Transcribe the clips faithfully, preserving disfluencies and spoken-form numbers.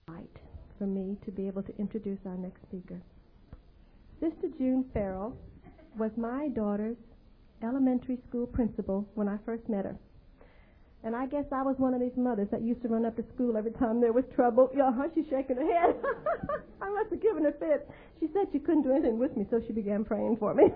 For me to be able to introduce our next speaker. Sister June Farrell was my daughter's elementary school principal when I first met her. And I guess I was one of these mothers that used to run up to school every time there was trouble. Yeah, huh? She's shaking her head. I must have given her fits. She said she couldn't do anything with me, so she began praying for me.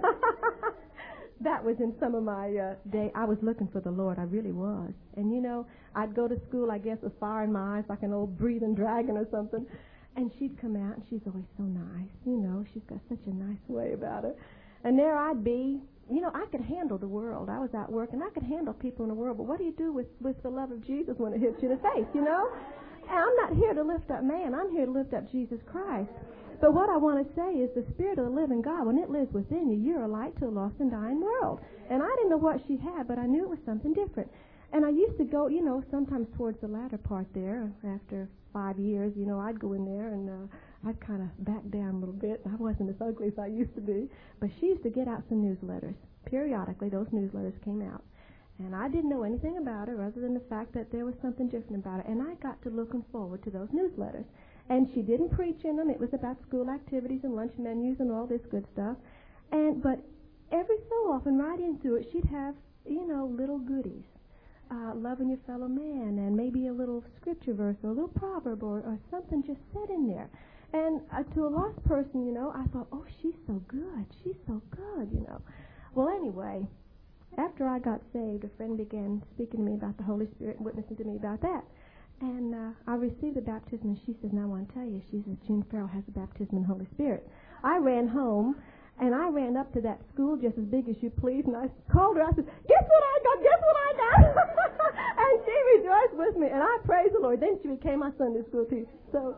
That was in some of my uh, day. I was looking for the Lord. I really was. And, you know, I'd go to school, I guess, with fire in my eyes like an old breathing dragon or something. And she'd come out, and she's always so nice. You know, she's got such a nice way about her. And there I'd be. You know, I could handle the world. I was out working. I could handle people in the world. But what do you do with, with the love of Jesus when it hits you in the face, you know? And I'm not here to lift up man. I'm here to lift up Jesus Christ. But what I want to say is the Spirit of the living God, when it lives within you, you're a light to a lost and dying world. And I didn't know what she had, but I knew it was something different. And I used to go, you know, sometimes towards the latter part there, after five years, you know, I'd go in there and uh, I'd kind of back down a little bit. I wasn't as ugly as I used to be. But she used to get out some newsletters. Periodically, those newsletters came out. And I didn't know anything about her other than the fact that there was something different about her. And I got to looking forward to those newsletters. And she didn't preach in them. It was about school activities and lunch menus and all this good stuff. And but every so often, right into it, she'd have, you know, little goodies. Uh, loving your fellow man, and maybe a little scripture verse or a little proverb or, or something just said in there. And uh, to a lost person, you know, I thought, oh, she's so good. She's so good, you know. Well, anyway, after I got saved, a friend began speaking to me about the Holy Spirit and witnessing to me about that. And uh, I received the baptism, and she says, now I want to tell you, she says, June Farrell has the baptism in the Holy Spirit. I ran home, and I ran up to that school just as big as you please, and I called her. I said, guess what I got? Guess what I got? And she rejoiced with me, and I praise the Lord. Then she became my Sunday school teacher. So,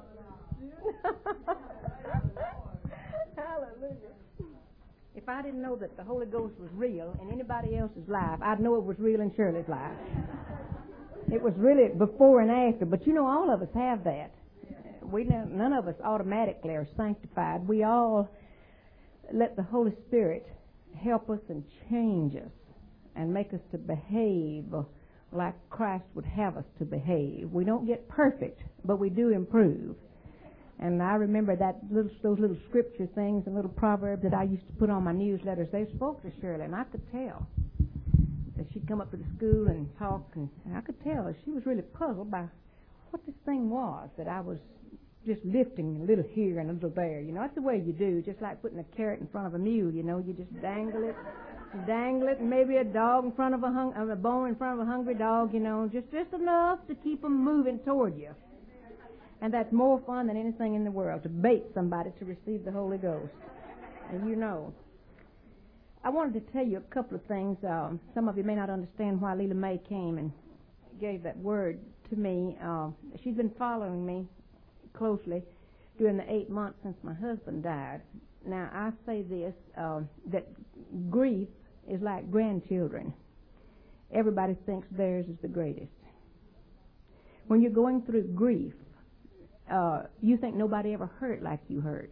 hallelujah. If I didn't know that the Holy Ghost was real in anybody else's life, I'd know it was real in Shirley's life. It was really before and after, but you know, all of us have that. We none of us automatically are sanctified. We all let the Holy Spirit help us and change us and make us to behave like Christ would have us to behave. We don't get perfect, but we do improve. And I remember that little, those little scripture things and little proverbs that I used to put on my newsletters. They spoke to Shirley, and I could tell that she'd come up to the school and talk, and, and I could tell she was really puzzled by what this thing was that I was just lifting a little here and a little there. You know, that's the way you do, just like putting a carrot in front of a mule, you know. You just dangle it, dangle it, and maybe a dog in front of a, hung, a bone in front of a hungry dog, you know, just, just enough to keep them moving toward you. And that's more fun than anything in the world, to bait somebody to receive the Holy Ghost. And you know. I wanted to tell you a couple of things. Um, some of you may not understand why Leela May came and gave that word to me. Uh, she's been following me closely during the eight months since my husband died. Now, I say this, uh, that grief is like grandchildren. Everybody thinks theirs is the greatest. When you're going through grief, uh, you think nobody ever hurt like you hurt.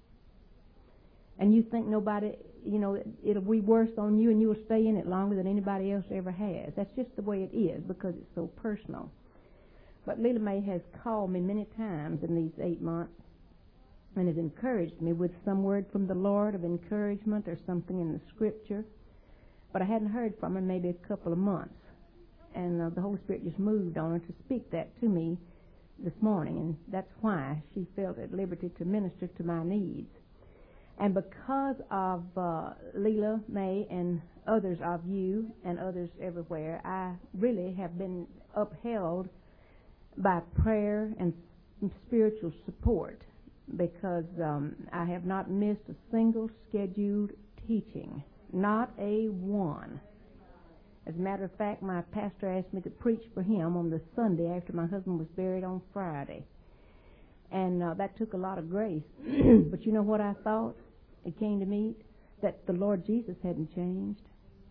And you think nobody, you know, it'll be worse on you and you'll stay in it longer than anybody else ever has. That's just the way it is because it's so personal. But Leela May has called me many times in these eight months and has encouraged me with some word from the Lord of encouragement or something in the Scripture. But I hadn't heard from her maybe a couple of months. And uh, the Holy Spirit just moved on her to speak that to me this morning. And that's why she felt at liberty to minister to my needs. And because of uh, Leela May and others of you and others everywhere, I really have been upheld by prayer and spiritual support because um, I have not missed a single scheduled teaching, not a one. As a matter of fact, my pastor asked me to preach for him on the Sunday after my husband was buried on Friday. And uh, that took a lot of grace. But you know what I thought? It came to me that the Lord Jesus hadn't changed.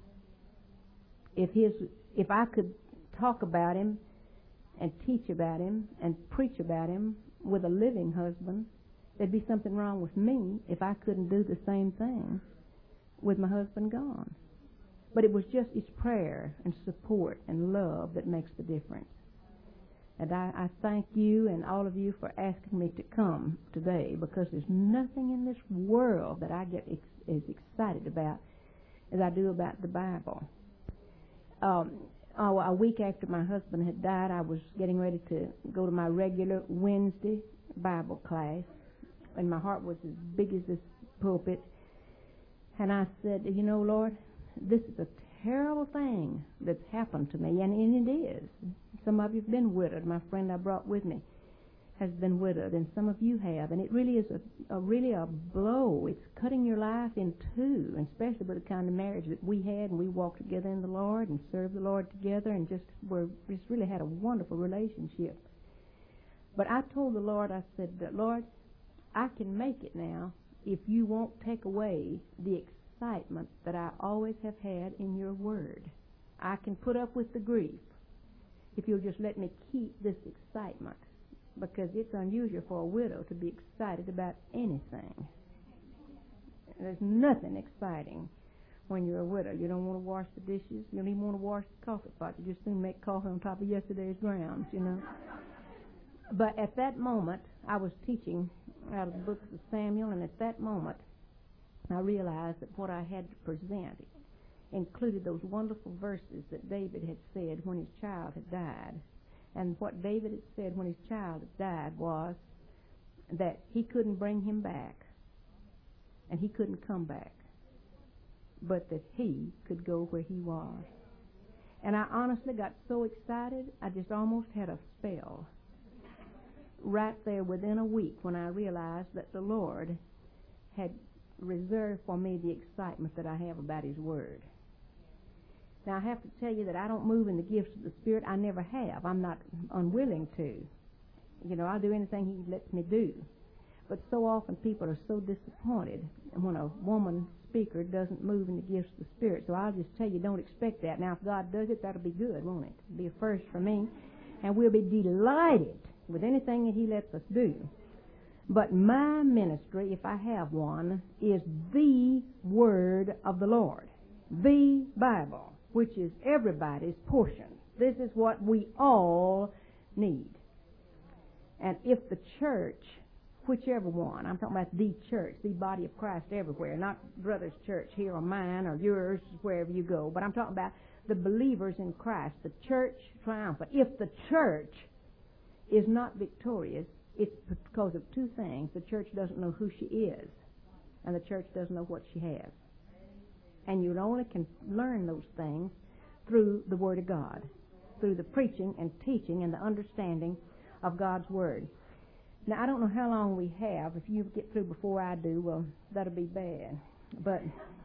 If his, if I could talk about him and teach about him and preach about him with a living husband, there'd be something wrong with me if I couldn't do the same thing with my husband gone. But it was just his prayer and support and love that makes the difference. And I, I thank you and all of you for asking me to come today, because there's nothing in this world that I get ex- as excited about as I do about the Bible. Um, oh, a week after my husband had died, I was getting ready to go to my regular Wednesday Bible class, and my heart was as big as this pulpit. And I said, you know, Lord, this is a terrible thing that's happened to me, and, and it is. Some of you have been widowed. My friend I brought with me has been widowed, and some of you have. And it really is a, a really a blow. It's cutting your life in two, and especially with the kind of marriage that we had, and we walked together in the Lord and served the Lord together, and just were just really had a wonderful relationship. But I told the Lord, I said, Lord, I can make it now if you won't take away the excitement that I always have had in your word. I can put up with the grief if you'll just let me keep this excitement, because it's unusual for a widow to be excited about anything. There's nothing exciting when you're a widow. You don't want to wash the dishes. You don't even want to wash the coffee pot. You just soon make coffee on top of yesterday's grounds, you know. But at that moment, I was teaching out of the books of Samuel, and at that moment, I realized that what I had to present included those wonderful verses that David had said when his child had died. And what David had said when his child had died was that he couldn't bring him back, and he couldn't come back, but that he could go where he was. And I honestly got so excited, I just almost had a spell right there within a week when I realized that the Lord had reserved for me the excitement that I have about his word. Now, I have to tell you that I don't move in the gifts of the Spirit. I never have. I'm not unwilling to. You know, I'll do anything he lets me do. But so often people are so disappointed when a woman speaker doesn't move in the gifts of the Spirit. So I'll just tell you, don't expect that. Now, if God does it, that'll be good, won't it? It'll be a first for me. And we'll be delighted with anything that he lets us do. But my ministry, if I have one, is the Word of the Lord, the Bible, which is everybody's portion. This is what we all need. And if the church, whichever one, I'm talking about the church, the body of Christ everywhere, not brother's church here or mine or yours, wherever you go, but I'm talking about the believers in Christ, the church triumphant. If the church is not victorious, it's because of two things. The church doesn't know who she is, and the church doesn't know what she has. And you only can learn those things through the Word of God, through the preaching and teaching and the understanding of God's Word. Now, I don't know how long we have. If you get through before I do, well, that'll be bad. But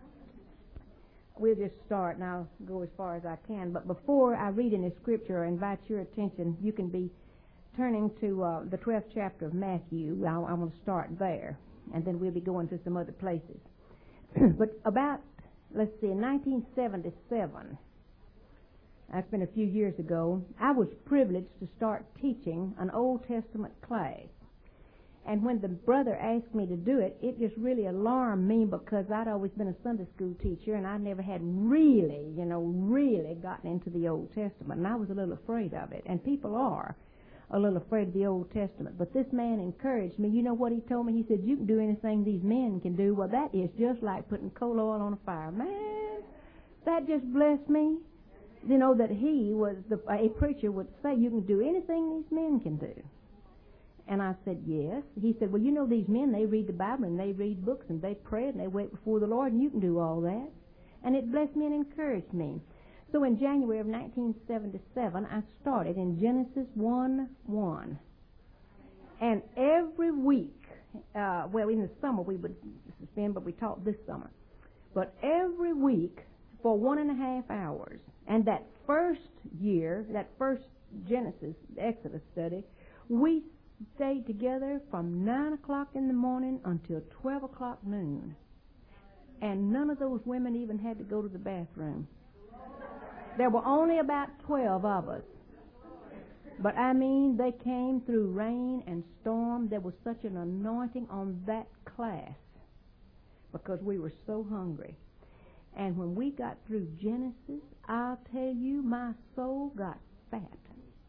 we'll just start, and I'll go as far as I can. But before I read any scripture or invite your attention, you can be turning to uh, the twelfth chapter of Matthew. I, I want to start there, and then we'll be going to some other places. But about, let's see, in nineteen seventy-seven, that's been a few years ago, I was privileged to start teaching an Old Testament class. And when the brother asked me to do it, it just really alarmed me, because I'd always been a Sunday school teacher, and I never had really, you know, really gotten into the Old Testament. And I was a little afraid of it. And people are a little afraid of the Old Testament. But this man encouraged me. You know what he told me? He said, you can do anything these men can do. Well, that is just like putting coal oil on a fire. Man, that just blessed me. You know, that he was, the, a preacher would say, you can do anything these men can do. And I said, yes. He said, well, you know, these men, they read the Bible, and they read books, and they pray, and they wait before the Lord, and you can do all that. And it blessed me and encouraged me. So in January of nineteen seventy-seven, I started in Genesis one one. And every week, uh, well, in the summer we would suspend, but we taught this summer. But every week for one and a half hours. And that first year, that first Genesis, Exodus study, we stayed together from nine o'clock in the morning until twelve o'clock noon. And none of those women even had to go to the bathroom. There were only about twelve of us. But I mean, they came through rain and storm. There was such an anointing on that class because we were so hungry. And when we got through Genesis, I'll tell you, my soul got fat.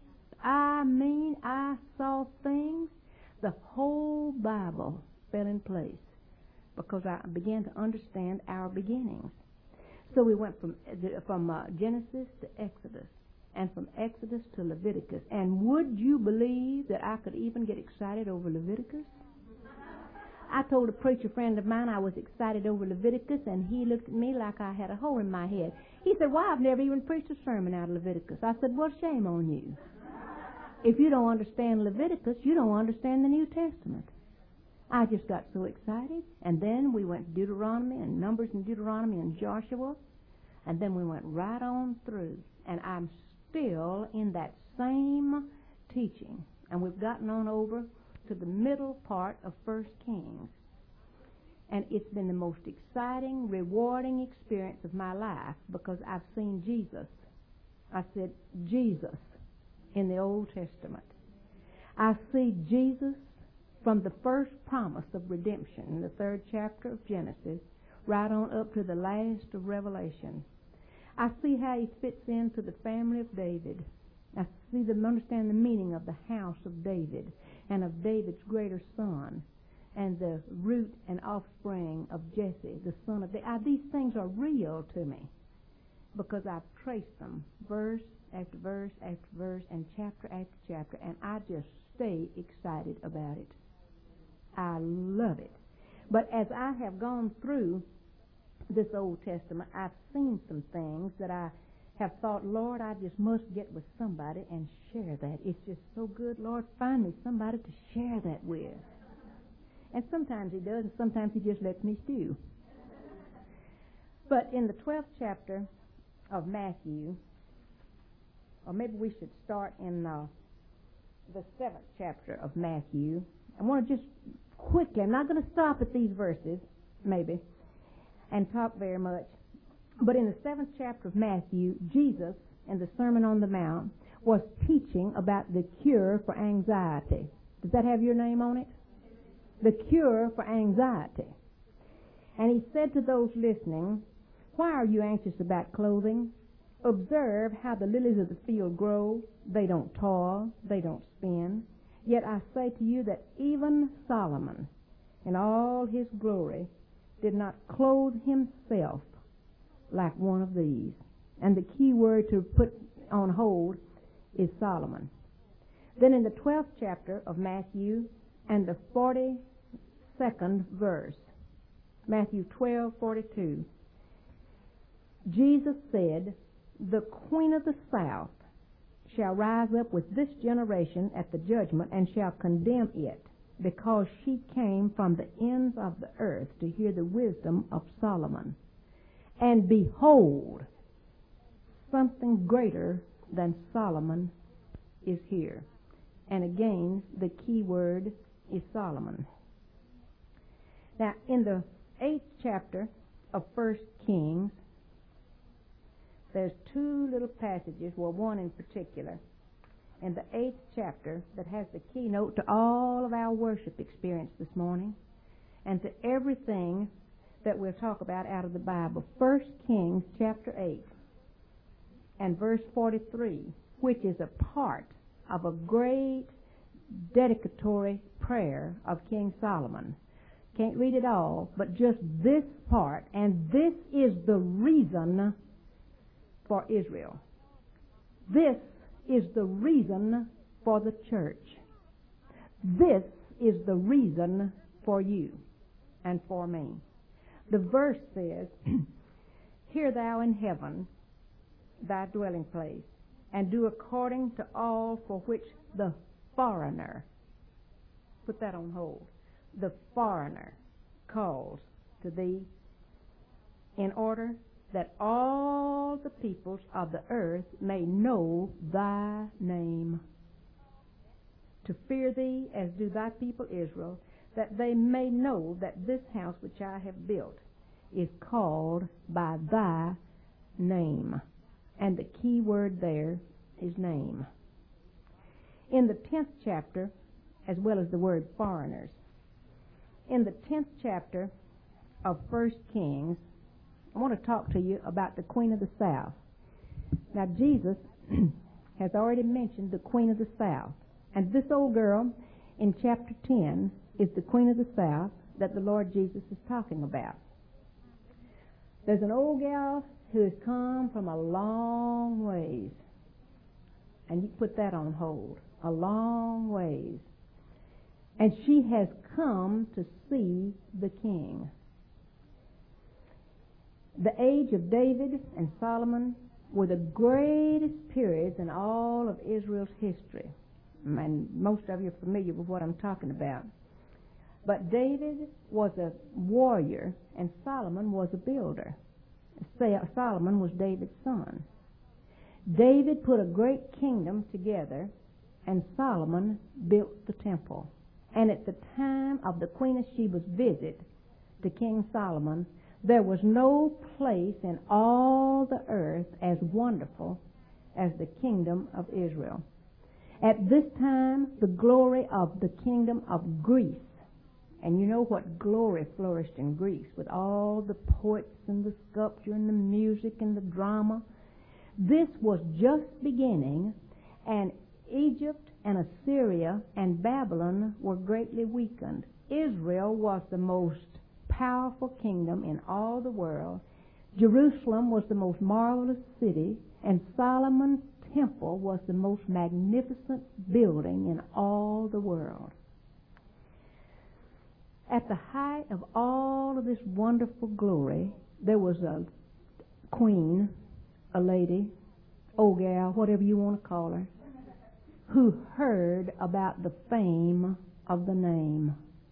I mean, I saw things. The whole Bible fell in place because I began to understand our beginnings. So we went from from uh, Genesis to Exodus, and from Exodus to Leviticus. And would you believe that I could even get excited over Leviticus? I told a preacher friend of mine I was excited over Leviticus, and he looked at me like I had a hole in my head. He said, "Why, I've never even preached a sermon out of Leviticus." I said, "Well, shame on you. If you don't understand Leviticus, you don't understand the New Testament." I just got so excited, and then we went to Deuteronomy and Numbers and Deuteronomy and Joshua, and then we went right on through, and I'm still in that same teaching, and we've gotten on over to the middle part of First Kings, and it's been the most exciting, rewarding experience of my life because I've seen Jesus. I said Jesus in the Old Testament. I see Jesus from the first promise of redemption in the third chapter of Genesis right on up to the last of Revelation. I see how he fits into the family of David. I see them understand the meaning of the house of David and of David's greater son and the root and offspring of Jesse, the son of David. These things are real to me because I've traced them verse after verse after verse and chapter after chapter, and I just stay excited about it. I love it. But as I have gone through this Old Testament, I've seen some things that I have thought, Lord, I just must get with somebody and share that. It's just so good. Lord, find me somebody to share that with. And sometimes he does, and sometimes he just lets me stew. But in the twelfth chapter of Matthew, or maybe we should start in uh, the seventh chapter of Matthew. I want to just quickly, I'm not going to stop at these verses, maybe, and talk very much. But in the seventh chapter of Matthew, Jesus, in the Sermon on the Mount, was teaching about the cure for anxiety. Does that have your name on it? The cure for anxiety. And he said to those listening, "Why are you anxious about clothing? Observe how the lilies of the field grow. They don't toil, they don't spin. Yet I say to you that even Solomon, in all his glory, did not clothe himself like one of these." And the key word to put on hold is Solomon. Then in the twelfth chapter of Matthew and the forty-second verse, Matthew twelve forty-two, Jesus said, "The queen of the south shall rise up with this generation at the judgment and shall condemn it, because she came from the ends of the earth to hear the wisdom of Solomon. And behold, something greater than Solomon is here." And again, the key word is Solomon. Now, in the eighth chapter of First Kings, there's two little passages, well, one in particular, in the eighth chapter that has the keynote to all of our worship experience this morning and to everything that we'll talk about out of the Bible. First Kings chapter eight and verse forty-three, which is a part of a great dedicatory prayer of King Solomon. Can't read it all, but just this part, and this is the reason for Israel. This is the reason for the church. This is the reason for you and for me. The verse says, "Hear thou in heaven thy dwelling place, and do according to all for which the foreigner," put that on hold, "the foreigner calls to thee, in order that all the peoples of the earth may know thy name, to fear thee as do thy people Israel, that they may know that this house which I have built is called by thy name." And the key word there is name. In the tenth chapter, as well as the word foreigners, in the tenth chapter of First Kings, I want to talk to you about the Queen of the South. Now, Jesus has already mentioned the Queen of the South. And this old girl in chapter ten is the Queen of the South that the Lord Jesus is talking about. There's an old gal who has come from a long ways. And you put that on hold. A long ways. And she has come to see the King. The age of David and Solomon were the greatest periods in all of Israel's history. And most of you are familiar with what I'm talking about. But David was a warrior and Solomon was a builder. Solomon was David's son. David put a great kingdom together and Solomon built the temple. And at the time of the Queen of Sheba's visit to King Solomon, there was no place in all the earth as wonderful as the kingdom of Israel. At this time, the glory of the kingdom of Greece, and you know what glory flourished in Greece with all the poets and the sculpture and the music and the drama. This was just beginning, and Egypt and Assyria and Babylon were greatly weakened. Israel was the most powerful kingdom in all the world. Jerusalem was the most marvelous city, and Solomon's temple was the most magnificent building in all the world. At the height of all of this wonderful glory, there was a queen, a lady, old gal, whatever you want to call her, who heard about the fame of the name.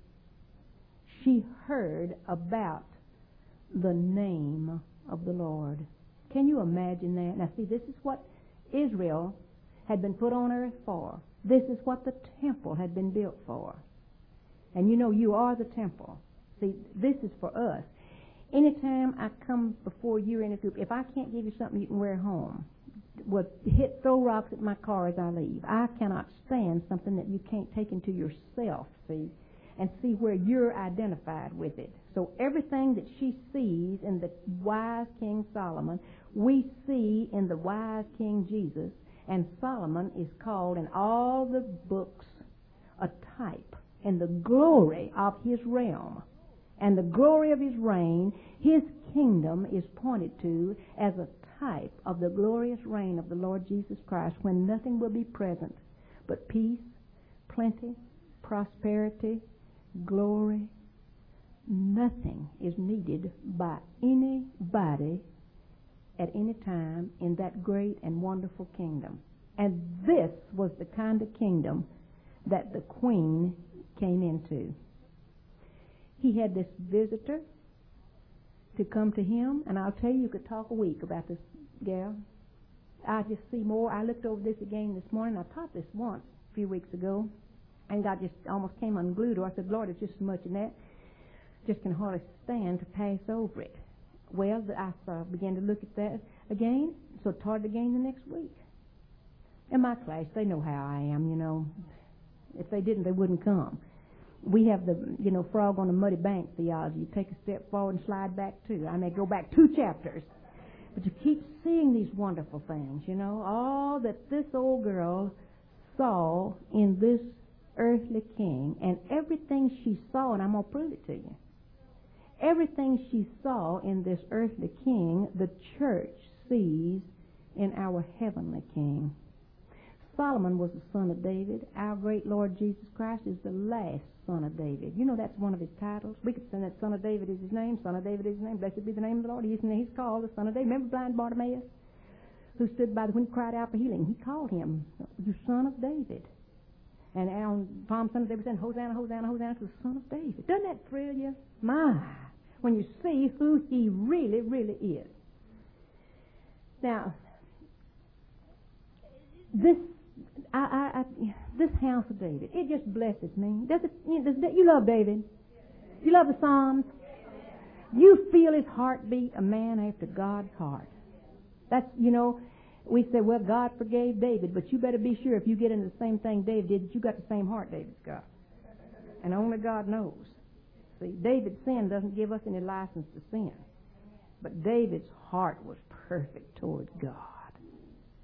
She heard about the name of the Lord. Can you imagine that? Now see, this is what Israel had been put on earth for. This is what the temple had been built for. And you know, you are the temple. See, this is for us. Anytime I come before you in a group, if I can't give you something you can wear home, well, hit, throw rocks at my car as I leave. I cannot stand something that you can't take into yourself, see, and see where you're identified with it. So everything that she sees in the wise King Solomon, we see in the wise King Jesus, and Solomon is called in all the books a type and the glory of his realm. And the glory of his reign, his kingdom is pointed to as a type of the glorious reign of the Lord Jesus Christ, when nothing will be present but peace, plenty, prosperity, glory. Nothing is needed by anybody at any time in that great and wonderful kingdom. And this was the kind of kingdom that the queen came into. He had this visitor to come to him, and I'll tell you, you could talk a week about this gal. I just see more. I looked over this again this morning. I taught this once a few weeks ago, and God just almost came unglued to her. I said, Lord, it's just so much in that. Just can hardly stand to pass over it. Well, I uh, began to look at that again, so I taught it again the next week. In my class, they know how I am, you know. If they didn't, they wouldn't come. We have the, you know, frog on the muddy bank theology. You take a step forward and slide back two. I may go back two chapters. But you keep seeing these wonderful things, you know. All that this old girl saw in this earthly king, and everything she saw, and I'm going to prove it to you. Everything she saw in this earthly king, the church sees in our heavenly king. Solomon was the son of David. Our great Lord Jesus Christ is the last son of David. You know that's one of his titles. We could say that son of David is his name, son of David is his name. Blessed be the name of the Lord. He's, he's called the son of David. Remember blind Bartimaeus, who stood by the when he cried out for healing? He called him the son of David. And on Palm Sunday they were saying, Hosanna, Hosanna, Hosanna to the son of David. Doesn't that thrill you? My, when you see who he really, really is. Now, this I, I, I, this house of David, it just blesses me. Does it? You, does it, you love David? You love the Psalms? You feel his heartbeat, a man after God's heart. That's, you know, we say, well, God forgave David, but you better be sure if you get into the same thing David did, that you got the same heart David's got. And only God knows. See, David's sin doesn't give us any license to sin. But David's heart was perfect towards God.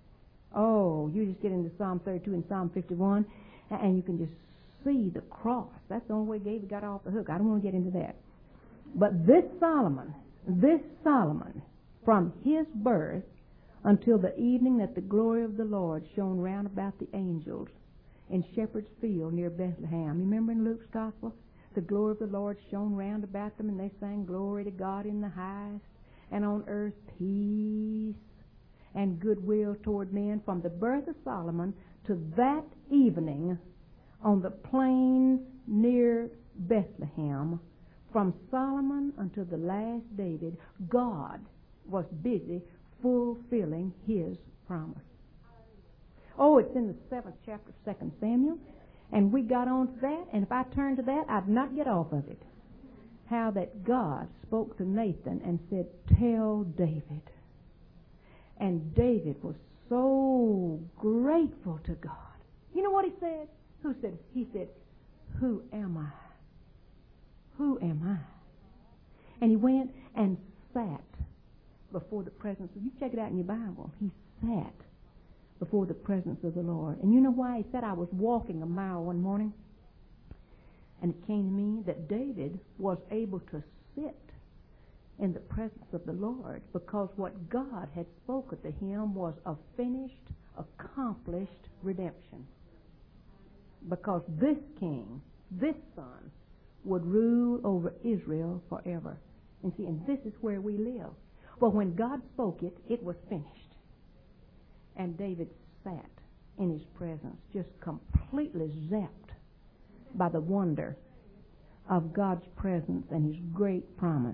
Oh, you just get into Psalm thirty-two and Psalm fifty-one, and you can just see the cross. That's the only way David got off the hook. I don't want to get into that. But this Solomon, this Solomon, from his birth until the evening that the glory of the Lord shone round about the angels in Shepherd's Field near Bethlehem. You remember in Luke's Gospel? The glory of the Lord shone round about them, and they sang, "Glory to God in the highest, and on earth peace and goodwill toward men." From the birth of Solomon to that evening on the plains near Bethlehem, from Solomon until the last David, God was busy fulfilling his promise. Oh, it's in the seventh chapter of Second Samuel, and we got on to that, and if I turned to that, I'd not get off of it. How that God spoke to Nathan and said, "Tell David." And David was so grateful to God. You know what he said? Who said? He said, "Who am I? Who am I?" And he went and sat before the presence of, you check it out in your Bible, he sat before the presence of the Lord. And you know why? He said, "I was walking a mile one morning, and it came to me that David was able to sit in the presence of the Lord because what God had spoken to him was a finished, accomplished redemption. Because this king, this son, would rule over Israel forever." And see, and this is where we live. Well, when God spoke it, it was finished. And David sat in his presence, just completely zapped by the wonder of God's presence and his great promise.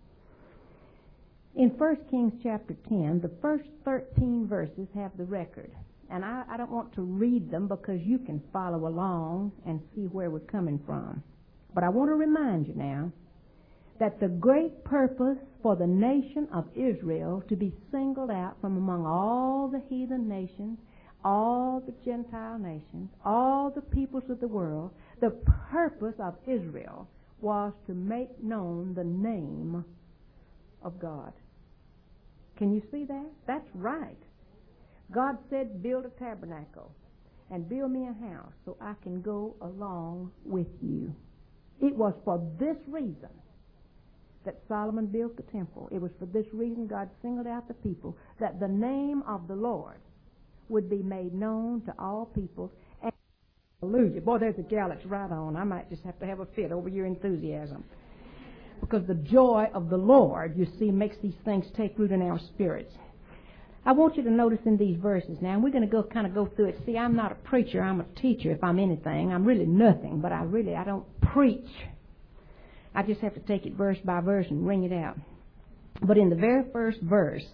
In First Kings chapter ten, the first thirteen verses have the record. And I, I don't want to read them because you can follow along and see where we're coming from. But I want to remind you now that the great purpose for the nation of Israel to be singled out from among all the heathen nations, all the Gentile nations, all the peoples of the world, the purpose of Israel was to make known the name of God. Can you see that? That's right. God said, "Build a tabernacle and build me a house so I can go along with you." It was for this reason that Solomon built the temple. It was for this reason God singled out the people, that the name of the Lord would be made known to all peoples. And hallelujah. Boy, there's a gal that's right on. I might just have to have a fit over your enthusiasm. Because the joy of the Lord, you see, makes these things take root in our spirits. I want you to notice in these verses now, and we're going to go kind of go through it. See, I'm not a preacher. I'm a teacher if I'm anything. I'm really nothing, but I really, I don't preach. I just have to take it verse by verse and wring it out. But in the very first verse,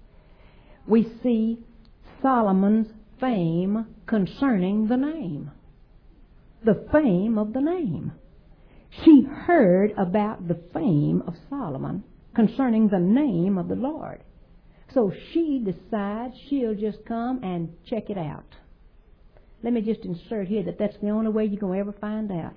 we see Solomon's fame concerning the name. The fame of the name. She heard about the fame of Solomon concerning the name of the Lord. So she decides she'll just come and check it out. Let me just insert here that that's the only way you're going to ever find out.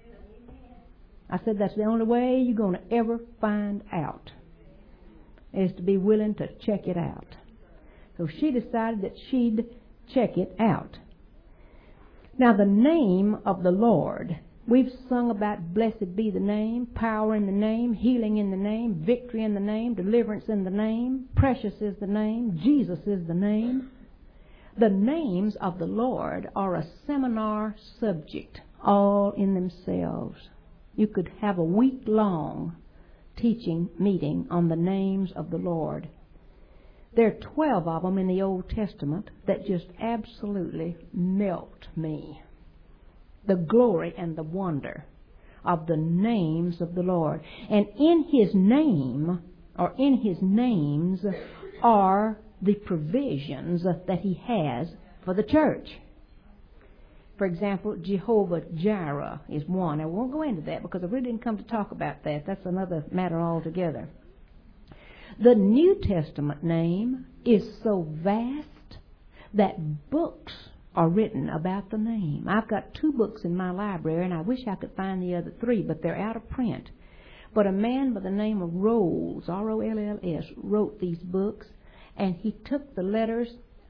I said that's the only way you're going to ever find out, is to be willing to check it out. So she decided that she'd check it out. Now the name of the Lord, we've sung about blessed be the name, power in the name, healing in the name, victory in the name, deliverance in the name, precious is the name, Jesus is the name. The names of the Lord are a seminar subject all in themselves. You could have a week-long teaching meeting on the names of the Lord. There are twelve of them in the Old Testament that just absolutely melt me. The glory and the wonder of the names of the Lord. And in His name, or in His names, are the provisions that He has for the church. For example, Jehovah Jireh is one. I won't go into that because I really didn't come to talk about that. That's another matter altogether. The New Testament name is so vast that books are written about the name. I've got two books in my library, and I wish I could find the other three, but they're out of print. But a man by the name of Rolls, R O L L S, wrote these books, and he took the letters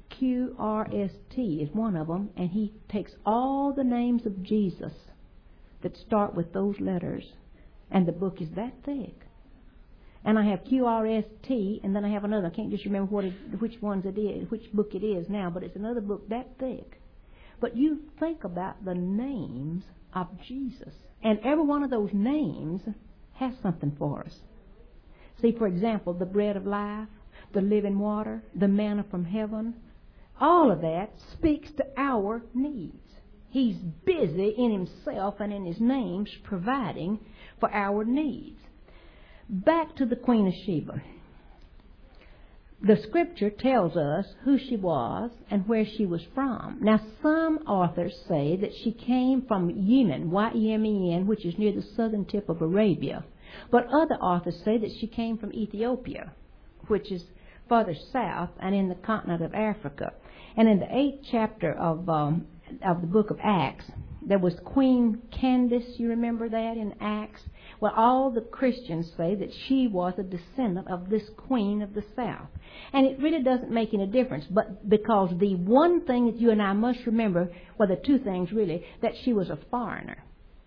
Q R S T is one of them, and he takes all the names of Jesus that start with those letters, and the book is that thick. And I have Q R S T, and then I have another. I can't just remember what it, which ones it is, which book it is now, but it's another book that thick. But you think about the names of Jesus, and every one of those names has something for us. See, for example, the bread of life, the living water, the manna from heaven, all of that speaks to our needs. He's busy in himself and in his names providing for our needs. Back to the Queen of Sheba. The scripture tells us who she was and where she was from. Now, some authors say that she came from Yemen, Y E M E N, which is near the southern tip of Arabia. But other authors say that she came from Ethiopia, which is further south and in the continent of Africa. And in the eighth chapter of um, of the book of Acts, there was Queen Candace, you remember that in Acts? Well, all the Christians say that she was a descendant of this queen of the south. And it really doesn't make any difference, but because the one thing that you and I must remember, well, the two things really, that she was a foreigner,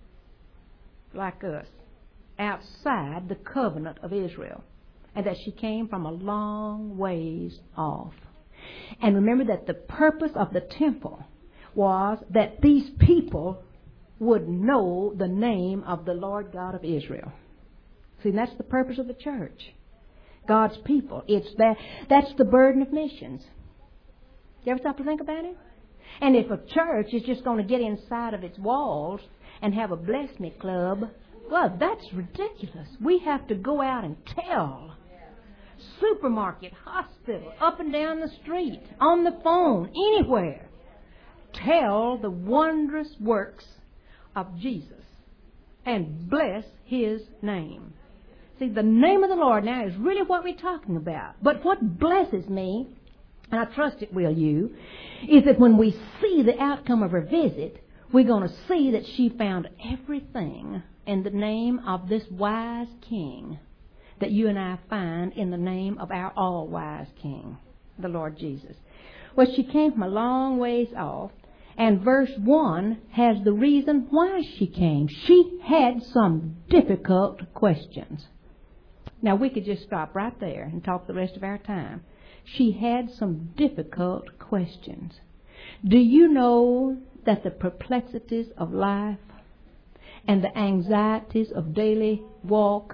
like us, outside the covenant of Israel, and that she came from a long ways off. And remember that the purpose of the temple was that these people would know the name of the Lord God of Israel. See, that's the purpose of the church. God's people. It's that, that's the burden of missions. You ever stop to think about it? And if a church is just going to get inside of its walls and have a bless me club, well, that's ridiculous. We have to go out and tell. Supermarket, hospital, up and down the street, on the phone, anywhere. Tell the wondrous works of Jesus and bless his name. See, the name of the Lord now is really what we're talking about. But what blesses me, and I trust it will you, is that when we see the outcome of her visit, we're going to see that she found everything in the name of this wise king that you and I find in the name of our all-wise king, the Lord Jesus. Well, she came from a long ways off, and verse one has the reason why she came. She had some difficult questions. Now, we could just stop right there and talk the rest of our time. She had some difficult questions. Do you know that the perplexities of life and the anxieties of daily walk,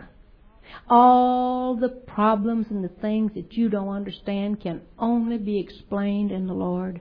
all the problems and the things that you don't understand can only be explained in the Lord?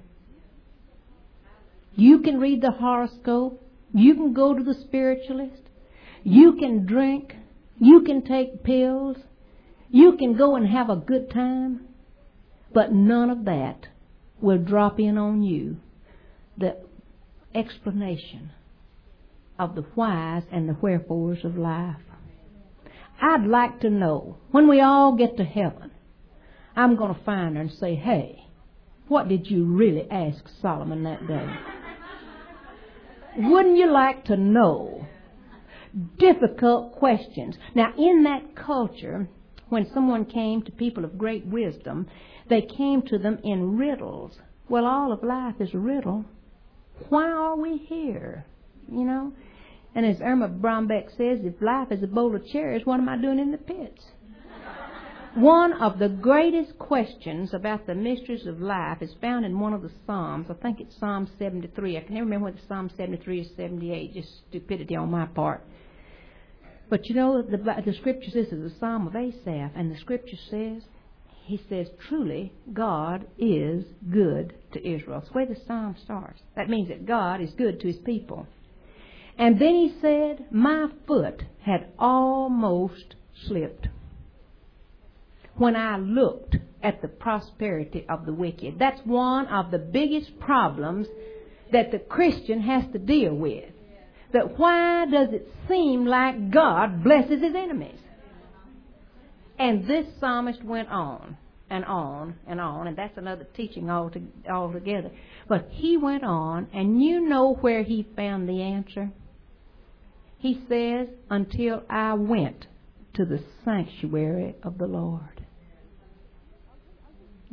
You can read the horoscope. You can go to the spiritualist. You can drink. You can take pills. You can go and have a good time. But none of that will drop in on you the explanation of the whys and the wherefores of life. I'd like to know, when we all get to heaven, I'm going to find her and say, hey, what did you really ask Solomon that day? Wouldn't you like to know? Difficult questions. Now, in that culture, when someone came to people of great wisdom, they came to them in riddles. Well, all of life is a riddle. Why are we here? You know? And as Irma Brombeck says, if life is a bowl of cherries, what am I doing in the pits? One of the greatest questions about the mysteries of life is found in one of the Psalms. I think it's Psalm seventy-three. I can never remember whether it's Psalm seventy-three or seventy-eight. Just stupidity on my part. But you know, the, the Scripture says it's a Psalm of Asaph. And the Scripture says, he says, truly, God is good to Israel. That's the way the Psalm starts. That means that God is good to his people. And then he said, my foot had almost slipped when I looked at the prosperity of the wicked. That's one of the biggest problems that the Christian has to deal with. That why does it seem like God blesses his enemies? And this psalmist went on and on and on, and that's another teaching altogether. But he went on, and you know where he found the answer? He says, until I went to the sanctuary of the Lord.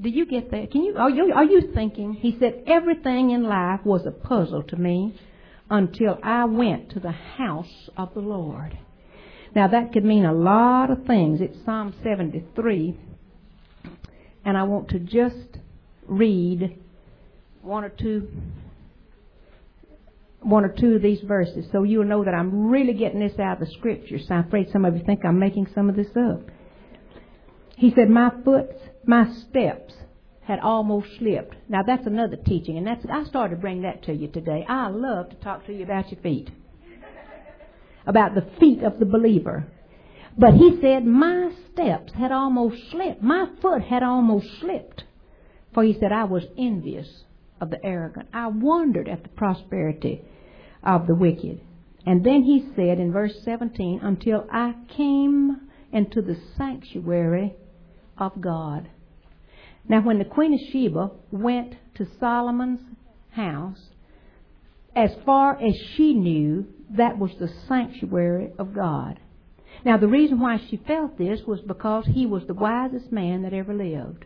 Do you get that? Can you? Are you? Are you thinking? He said everything in life was a puzzle to me until I went to the house of the Lord. Now that could mean a lot of things. It's Psalm seventy-three, and I want to just read one or two, one or two of these verses, so you'll know that I'm really getting this out of the Scriptures. I'm afraid some of you think I'm making some of this up. He said, "My foot, my steps had almost slipped." Now that's another teaching, and that's I started to bring that to you today. I love to talk to you about your feet, about the feet of the believer. But he said, my steps had almost slipped. My foot had almost slipped. For he said, I was envious of the arrogant. I wondered at the prosperity of the wicked. And then he said in verse seventeen, until I came into the sanctuary of God. Now when the Queen of Sheba went to Solomon's house, as far as she knew, that was the sanctuary of God. Now the reason why she felt this was because he was the wisest man that ever lived.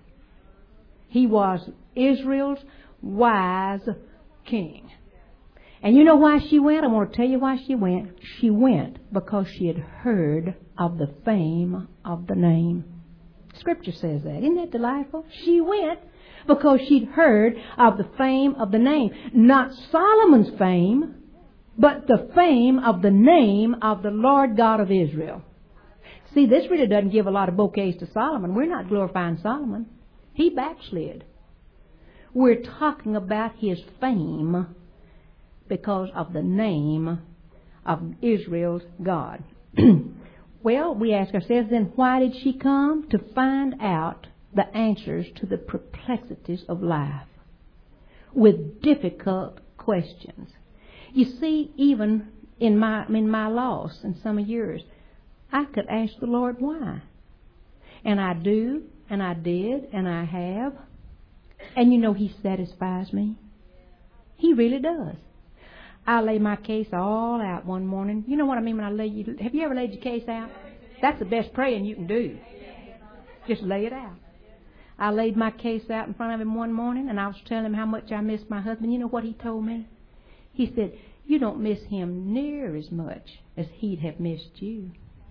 He was Israel's wise king. And you know why she went? I want to tell you why she went. She went because she had heard of the fame of the name. Scripture says that. Isn't that delightful? She went because she'd heard of the fame of the name. Not Solomon's fame, but the fame of the name of the Lord God of Israel. See, this really doesn't give a lot of bouquets to Solomon. We're not glorifying Solomon. He backslid. We're talking about his fame because of the name of Israel's God. Well, we ask ourselves then, why did she come? To find out the answers to the perplexities of life with difficult questions. You see, even in my in my loss and some of yours, I could ask the Lord why. And I do, and I did, and I have. And you know, he satisfies me. He really does. I lay my case all out one morning. You know what I mean when I lay you... Have you ever laid your case out? That's the best praying you can do. Just lay it out. I laid my case out in front of him one morning, and I was telling him how much I missed my husband. You know what he told me? He said, you don't miss him near as much as he'd have missed you.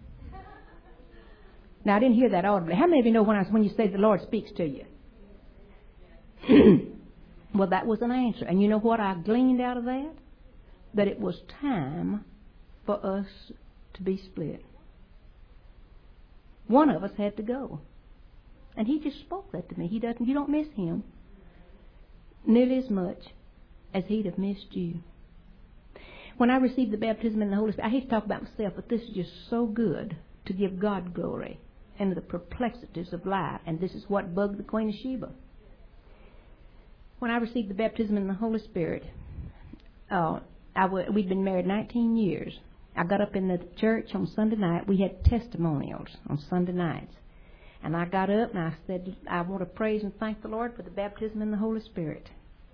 Now, I didn't hear that audibly. How many of you know when, I, when you say the Lord speaks to you? Well, that was an answer. And you know what I gleaned out of that? That it was time for us to be split. One of us had to go. And he just spoke that to me. He doesn't. You don't miss him nearly as much as he'd have missed you. When I received the baptism in the Holy Spirit, I hate to talk about myself, but this is just so good to give God glory and the perplexities of life. And this is what bugged the Queen of Sheba. When I received the baptism in the Holy Spirit, uh, I w- we'd been married nineteen years. I got up in the church on Sunday night. We had testimonials on Sunday nights. And I got up and I said, I want to praise and thank the Lord for the baptism in the Holy Spirit.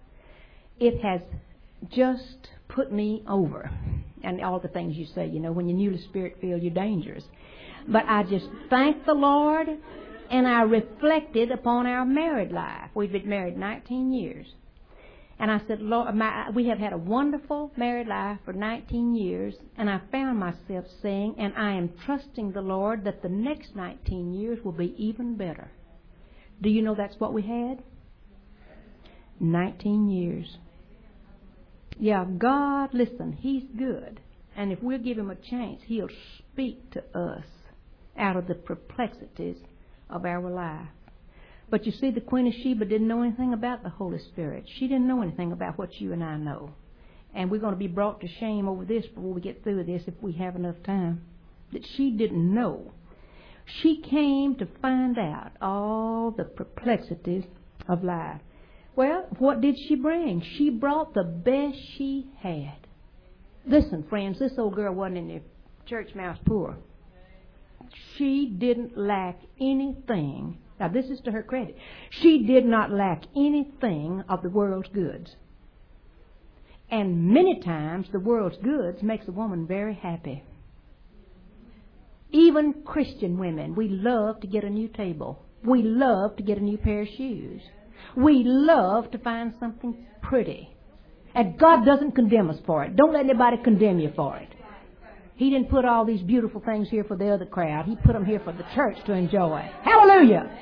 It has just put me over. And all the things you say, you know, when you're newly spirit-filled, you're dangerous. But I just thanked the Lord, and I reflected upon our married life. We've been married nineteen years. And I said, Lord, my, we have had a wonderful married life for nineteen years, and I found myself saying, and I am trusting the Lord that the next nineteen years will be even better. Do you know that's what we had? nineteen years. Yeah, God, listen, he's good. And if we'll give him a chance, he'll speak to us out of the perplexities of our life. But you see, the Queen of Sheba didn't know anything about the Holy Spirit. She didn't know anything about what you and I know. And we're going to be brought to shame over this before we get through this if we have enough time. That she didn't know. She came to find out all the perplexities of life. Well, what did she bring? She brought the best she had. Listen, friends, this old girl wasn't in the church mouse poor. She didn't lack anything. Now, this is to her credit. She did not lack anything of the world's goods. And many times, the world's goods makes a woman very happy. Even Christian women, we love to get a new table. We love to get a new pair of shoes. We love to find something pretty. And God doesn't condemn us for it. Don't let anybody condemn you for it. He didn't put all these beautiful things here for the other crowd. He put them here for the church to enjoy. Hallelujah!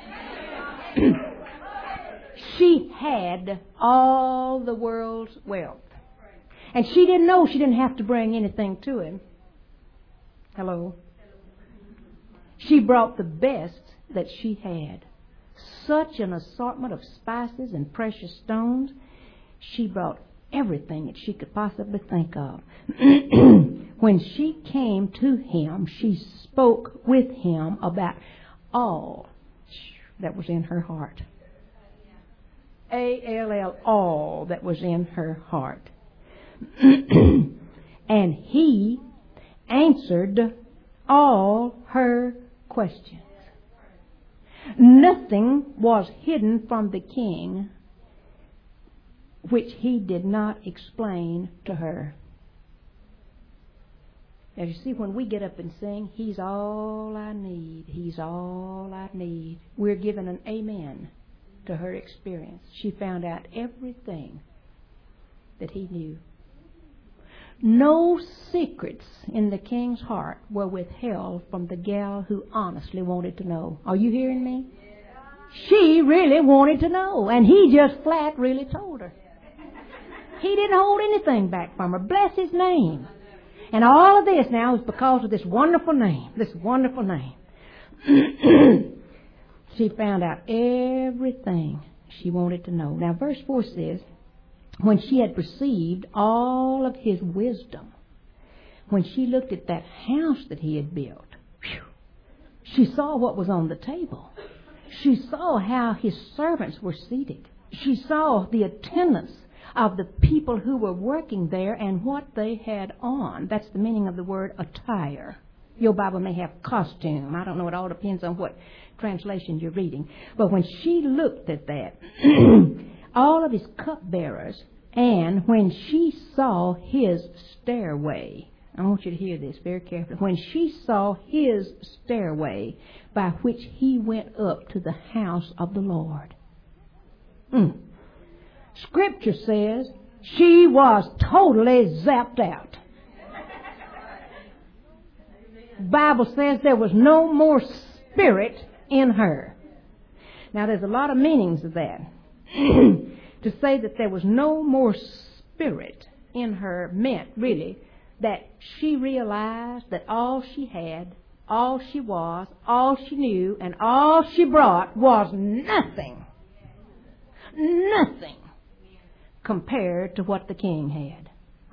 She had all the world's wealth. And she didn't know she didn't have to bring anything to him. Hello? She brought the best that she had. Such an assortment of spices and precious stones. She brought everything that she could possibly think of. When she came to him, she spoke with him about all that was in her heart. A L L, all that was in her heart. And he answered all her questions. Nothing was hidden from the king which he did not explain to her. As you see, when we get up and sing, He's all I need, He's all I need, we're given an amen to her experience. She found out everything that he knew. No secrets in the king's heart were withheld from the gal who honestly wanted to know. Are you hearing me? She really wanted to know, and he just flat really told her. He didn't hold anything back from her. Bless his name. And all of this now is because of this wonderful name, this wonderful name. She found out everything she wanted to know. Now, verse four says, when she had perceived all of his wisdom, when she looked at that house that he had built, whew, she saw what was on the table. She saw how his servants were seated. She saw the attendance of the people who were working there and what they had on. That's the meaning of the word attire. Your Bible may have costume. I don't know. It all depends on what translation you're reading. But when she looked at that, all of his cupbearers, and when she saw his stairway, I want you to hear this very carefully. When she saw his stairway by which he went up to the house of the Lord. Mm. Scripture says she was totally zapped out. Bible says there was no more spirit in her. Now there's a lot of meanings of that. To say that there was no more spirit in her meant really that she realized that all she had, all she was, all she knew, and all she brought was nothing. Nothing compared to what the king had.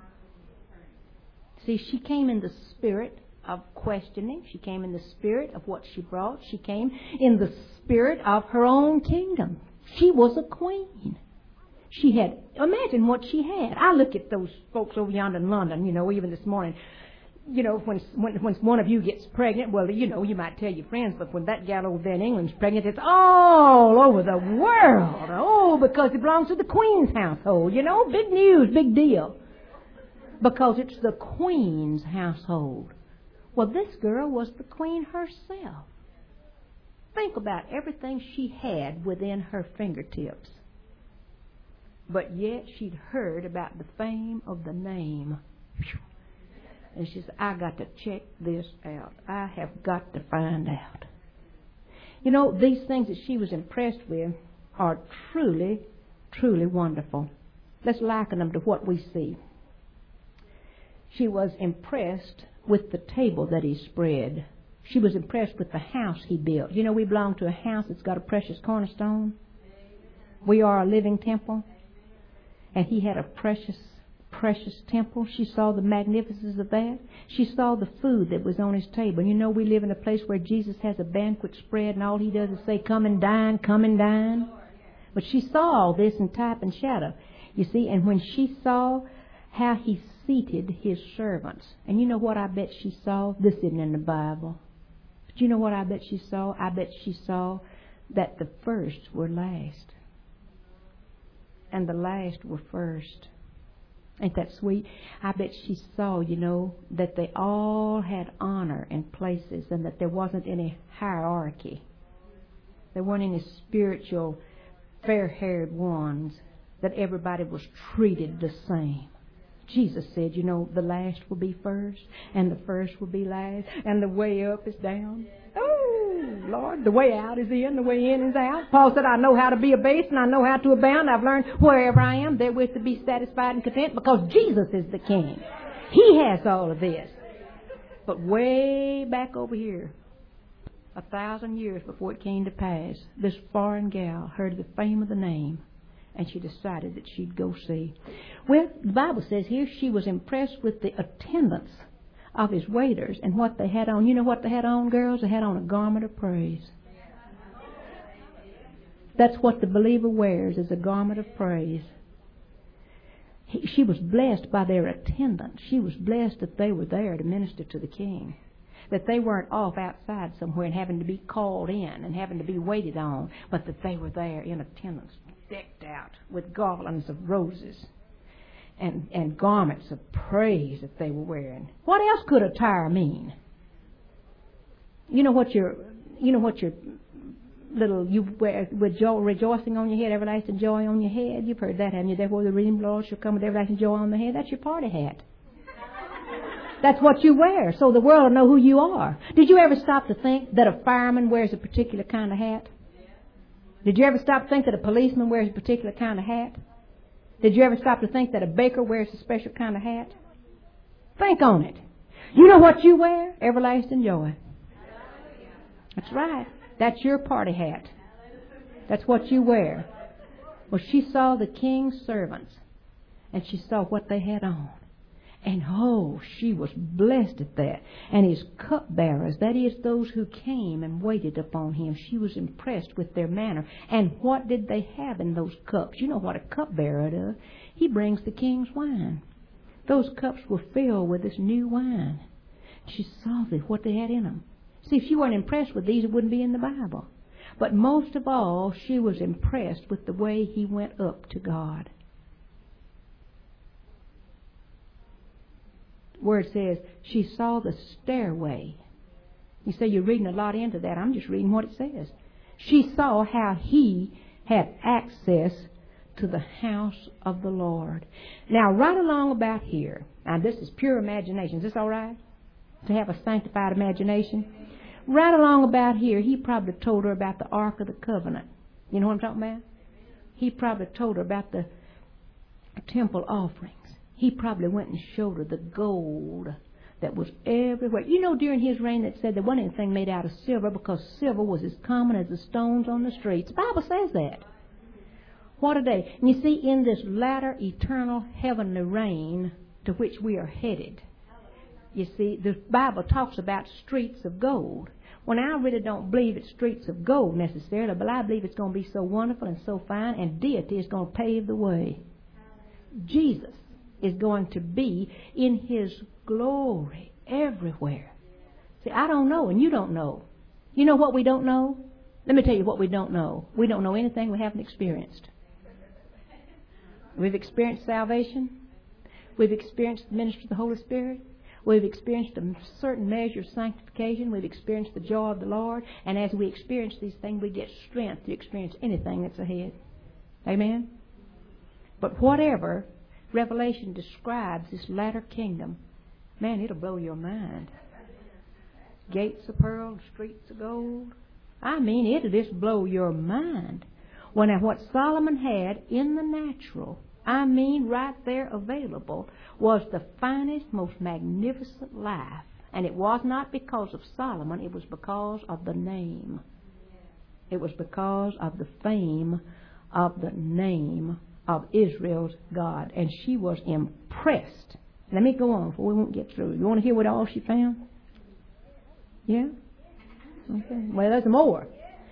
See, she came in the spirit of questioning. She came in the spirit of what she brought. She came in the spirit of her own kingdom. She was a queen. She had, imagine what she had. I look at those folks over yonder in London, you know, even this morning. You know, when, when when one of you gets pregnant, well, you know, you might tell your friends, but when that gal over there in England's pregnant, it's all over the world. Oh, because it belongs to the Queen's household, you know, big news, big deal. Because it's the Queen's household. Well, this girl was the Queen herself. Think about everything she had within her fingertips. But yet she'd heard about the fame of the name. And she said, I got to check this out. I have got to find out. You know, these things that she was impressed with are truly, truly wonderful. Let's liken them to what we see. She was impressed with the table that he spread. She was impressed with the house he built. You know, we belong to a house that's got a precious cornerstone. We are a living temple. And he had a precious, precious temple. She saw the magnificence of that. She saw the food that was on his table. You know, we live in a place where Jesus has a banquet spread and all he does is say, come and dine, come and dine. But she saw all this in type and shadow. You see, and when she saw how he seated his servants, and you know what I bet she saw? This isn't in the Bible. But you know what I bet she saw? I bet she saw that the first were last. And the last were first. Ain't that sweet? I bet she saw, you know, that they all had honor and places and that there wasn't any hierarchy. There weren't any spiritual, fair-haired ones that everybody was treated the same. Jesus said, you know, the last will be first, and the first will be last, and the way up is down. Oh, Lord, the way out is in, the way in is out. Paul said, I know how to be abased, and I know how to abound. I've learned wherever I am, therewith to be satisfied and content, because Jesus is the King. He has all of this. But way back over here, a thousand years before it came to pass, this foreign gal heard the fame of the name, and she decided that she'd go see. Well, the Bible says here she was impressed with the attendance of his waiters and what they had on. You know what they had on, girls? They had on a garment of praise. That's what the believer wears, is a garment of praise. He, she was blessed by their attendance. She was blessed that they were there to minister to the King. That they weren't off outside somewhere and having to be called in and having to be waited on, but that they were there in attendance, decked out with garlands of roses and, and garments of praise that they were wearing. What else could attire mean? You know what your, you know what your little, you wear with joy, rejoicing on your head, everlasting joy on your head. You've heard that, haven't you? Therefore the redeemed Lord shall come with everlasting joy on the head. That's your party hat. That's what you wear, so the world will know who you are. Did you ever stop to think that a fireman wears a particular kind of hat? Did you ever stop to think that a policeman wears a particular kind of hat? Did you ever stop to think that a baker wears a special kind of hat? Think on it. You know what you wear? Everlasting joy. That's right. That's your party hat. That's what you wear. Well, she saw the king's servants, and she saw what they had on. And oh, she was blessed at that. And his cupbearers, that is, those who came and waited upon him, she was impressed with their manner. And what did they have in those cups? You know what a cupbearer does. He brings the king's wine. Those cups were filled with this new wine. She saw that, what they had in them. See, if she weren't impressed with these, it wouldn't be in the Bible. But most of all, she was impressed with the way he went up to God. Where it says, she saw the stairway. You say you're reading a lot into that. I'm just reading what it says. She saw how he had access to the house of the Lord. Now, right along about here, now this is pure imagination. Is this all right? To have a sanctified imagination? Right along about here, he probably told her about the Ark of the Covenant. You know what I'm talking about? He probably told her about the temple offerings. He probably went and showed her the gold that was everywhere. You know, during his reign, it said there wasn't anything made out of silver because silver was as common as the stones on the streets. The Bible says that. What a day. And you see, in this latter eternal heavenly reign to which we are headed, you see, the Bible talks about streets of gold. Well, now, I really don't believe it's streets of gold necessarily, but I believe it's going to be so wonderful and so fine, and deity is going to pave the way. Jesus is going to be in his glory everywhere. See, I don't know, and you don't know. You know what we don't know? Let me tell you what we don't know. We don't know anything we haven't experienced. We've experienced salvation. We've experienced the ministry of the Holy Spirit. We've experienced a certain measure of sanctification. We've experienced the joy of the Lord. And as we experience these things, we get strength to experience anything that's ahead. Amen? But whatever Revelation describes this latter kingdom, man, it'll blow your mind. Gates of pearl, streets of gold. I mean, it'll just blow your mind. Well, now, what Solomon had in the natural, I mean, right there available, was the finest, most magnificent life. And it was not because of Solomon, it was because of the name. It was because of the fame of the name of Israel's God. And she was impressed. Let me go on, for we won't get through. You want to hear what all she found? Yeah? Okay. Well, there's more.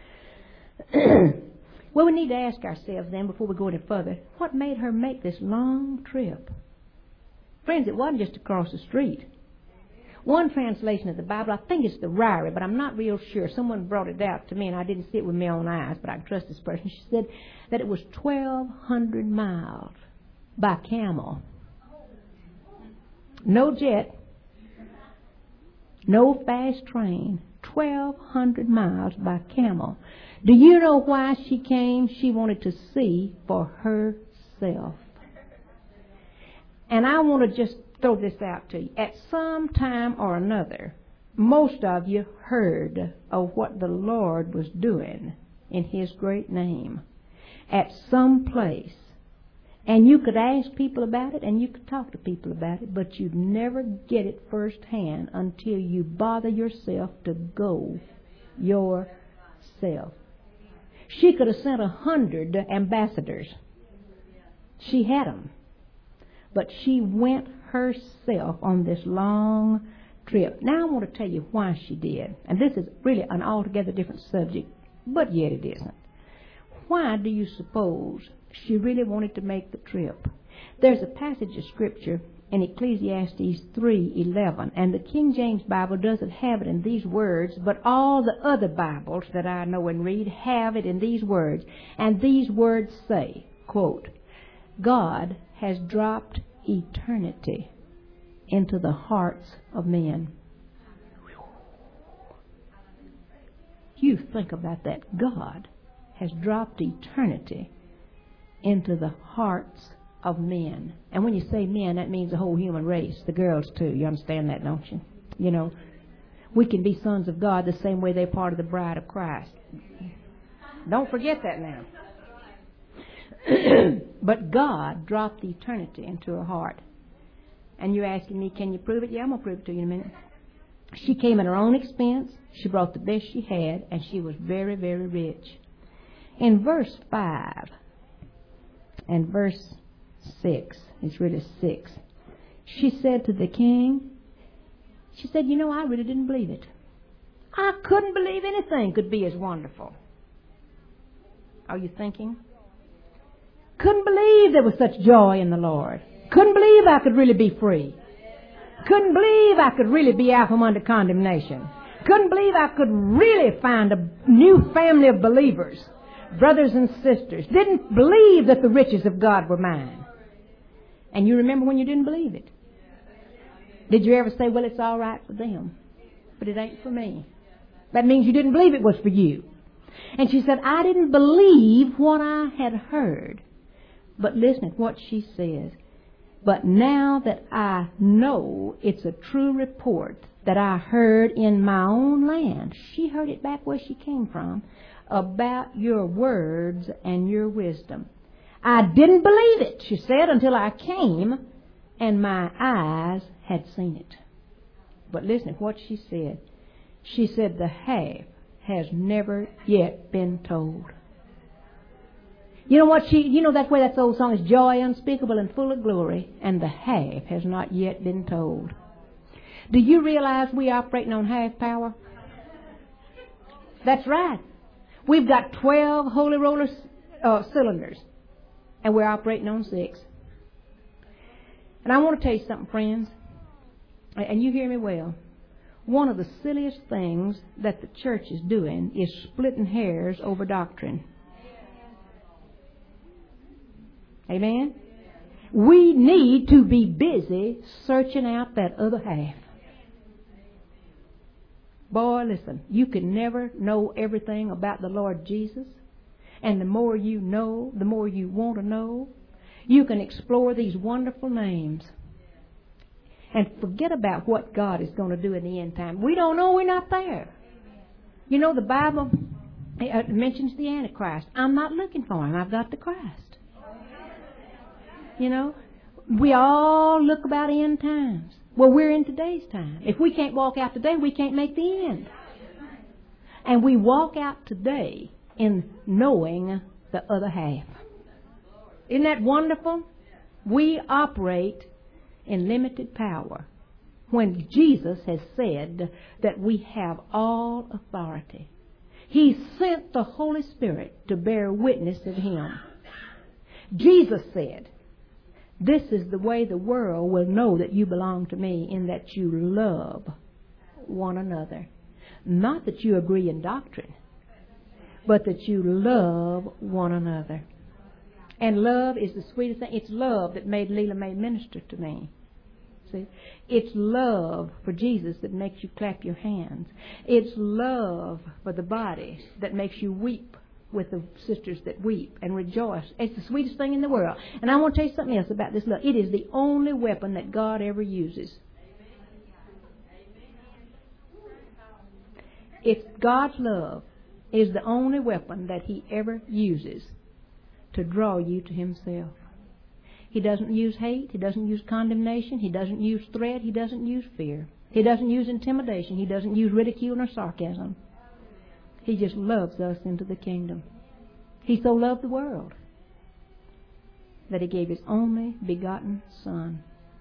Well, we need to ask ourselves then, before we go any further, what made her make this long trip? Friends, it wasn't just across the street. One translation of the Bible, I think it's the Ryrie, but I'm not real sure. Someone brought it out to me, and I didn't see it with my own eyes, but I can trust this person. She said that it was twelve hundred miles by camel. No jet, no fast train, twelve hundred miles by camel. Do you know why she came? She wanted to see for herself. And I want to just throw this out to you. At some time or another, most of you heard of what the Lord was doing in His great name at some place. And you could ask people about it and you could talk to people about it, but you'd never get it firsthand until you bother yourself to go yourself. She could have sent a hundred ambassadors. She had them. But she went herself on this long trip. Now I want to tell you why she did. And this is really an altogether different subject, but yet it isn't. Why do you suppose she really wanted to make the trip? There's a passage of Scripture in Ecclesiastes three eleven, and the King James Bible doesn't have it in these words, but all the other Bibles that I know and read have it in these words. And these words say, quote, God has dropped eternity into the hearts of men. You think about that. God has dropped eternity into the hearts of men. And when you say men, that means the whole human race, the girls too. You understand that, don't you? You know, we can be sons of God the same way they're part of the bride of Christ. Don't forget that now. But God dropped eternity into her heart. And you're asking me, can you prove it? Yeah, I'm going to prove it to you in a minute. She came at her own expense. She brought the best she had, and she was very, very rich. In verse five and verse six, it's really six, she said to the king, she said, you know, I really didn't believe it. I couldn't believe anything could be as wonderful. Are you thinking? Couldn't believe there was such joy in the Lord. Couldn't believe I could really be free. Couldn't believe I could really be out from under condemnation. Couldn't believe I could really find a new family of believers, brothers and sisters. Didn't believe that the riches of God were mine. And you remember when you didn't believe it? Did you ever say, well, it's all right for them, but it ain't for me? That means you didn't believe it was for you. And she said, I didn't believe what I had heard. But listen to what she says. But now that I know it's a true report that I heard in my own land, she heard it back where she came from, about your words and your wisdom. I didn't believe it, she said, until I came and my eyes had seen it. But listen to what she said. She said, the half has never yet been told. You know what she, you know that way that old song is, joy unspeakable and full of glory, and the half has not yet been told. Do you realize we are operating on half power? That's right. We've got twelve holy roller uh, cylinders, and we're operating on six. And I want to tell you something, friends, and you hear me well. One of the silliest things that the church is doing is splitting hairs over doctrine. Amen? We need to be busy searching out that other half. Boy, listen, you can never know everything about the Lord Jesus. And the more you know, the more you want to know. You can explore these wonderful names. And forget about what God is going to do in the end time. We don't know, we're not there. You know, the Bible it mentions the Antichrist. I'm not looking for him. I've got the Christ. You know, we all look about end times. Well, we're in today's time. If we can't walk out today, we can't make the end. And we walk out today in knowing the other half. Isn't that wonderful? We operate in limited power when Jesus has said that we have all authority. He sent the Holy Spirit to bear witness of Him. Jesus said, this is the way the world will know that you belong to me, in that you love one another. Not that you agree in doctrine, but that you love one another. And love is the sweetest thing. It's love that made Leela May minister to me. see. It's love for Jesus that makes you clap your hands. It's love for the body that makes you weep with the sisters that weep and rejoice. It's the sweetest thing in the world. And I want to tell you something else about this love. It is the only weapon that God ever uses. It's God's love is the only weapon that He ever uses to draw you to Himself. He doesn't use hate. He doesn't use condemnation. He doesn't use threat. He doesn't use fear. He doesn't use intimidation. He doesn't use ridicule or sarcasm. He just loves us into the kingdom. He so loved the world that He gave His only begotten Son.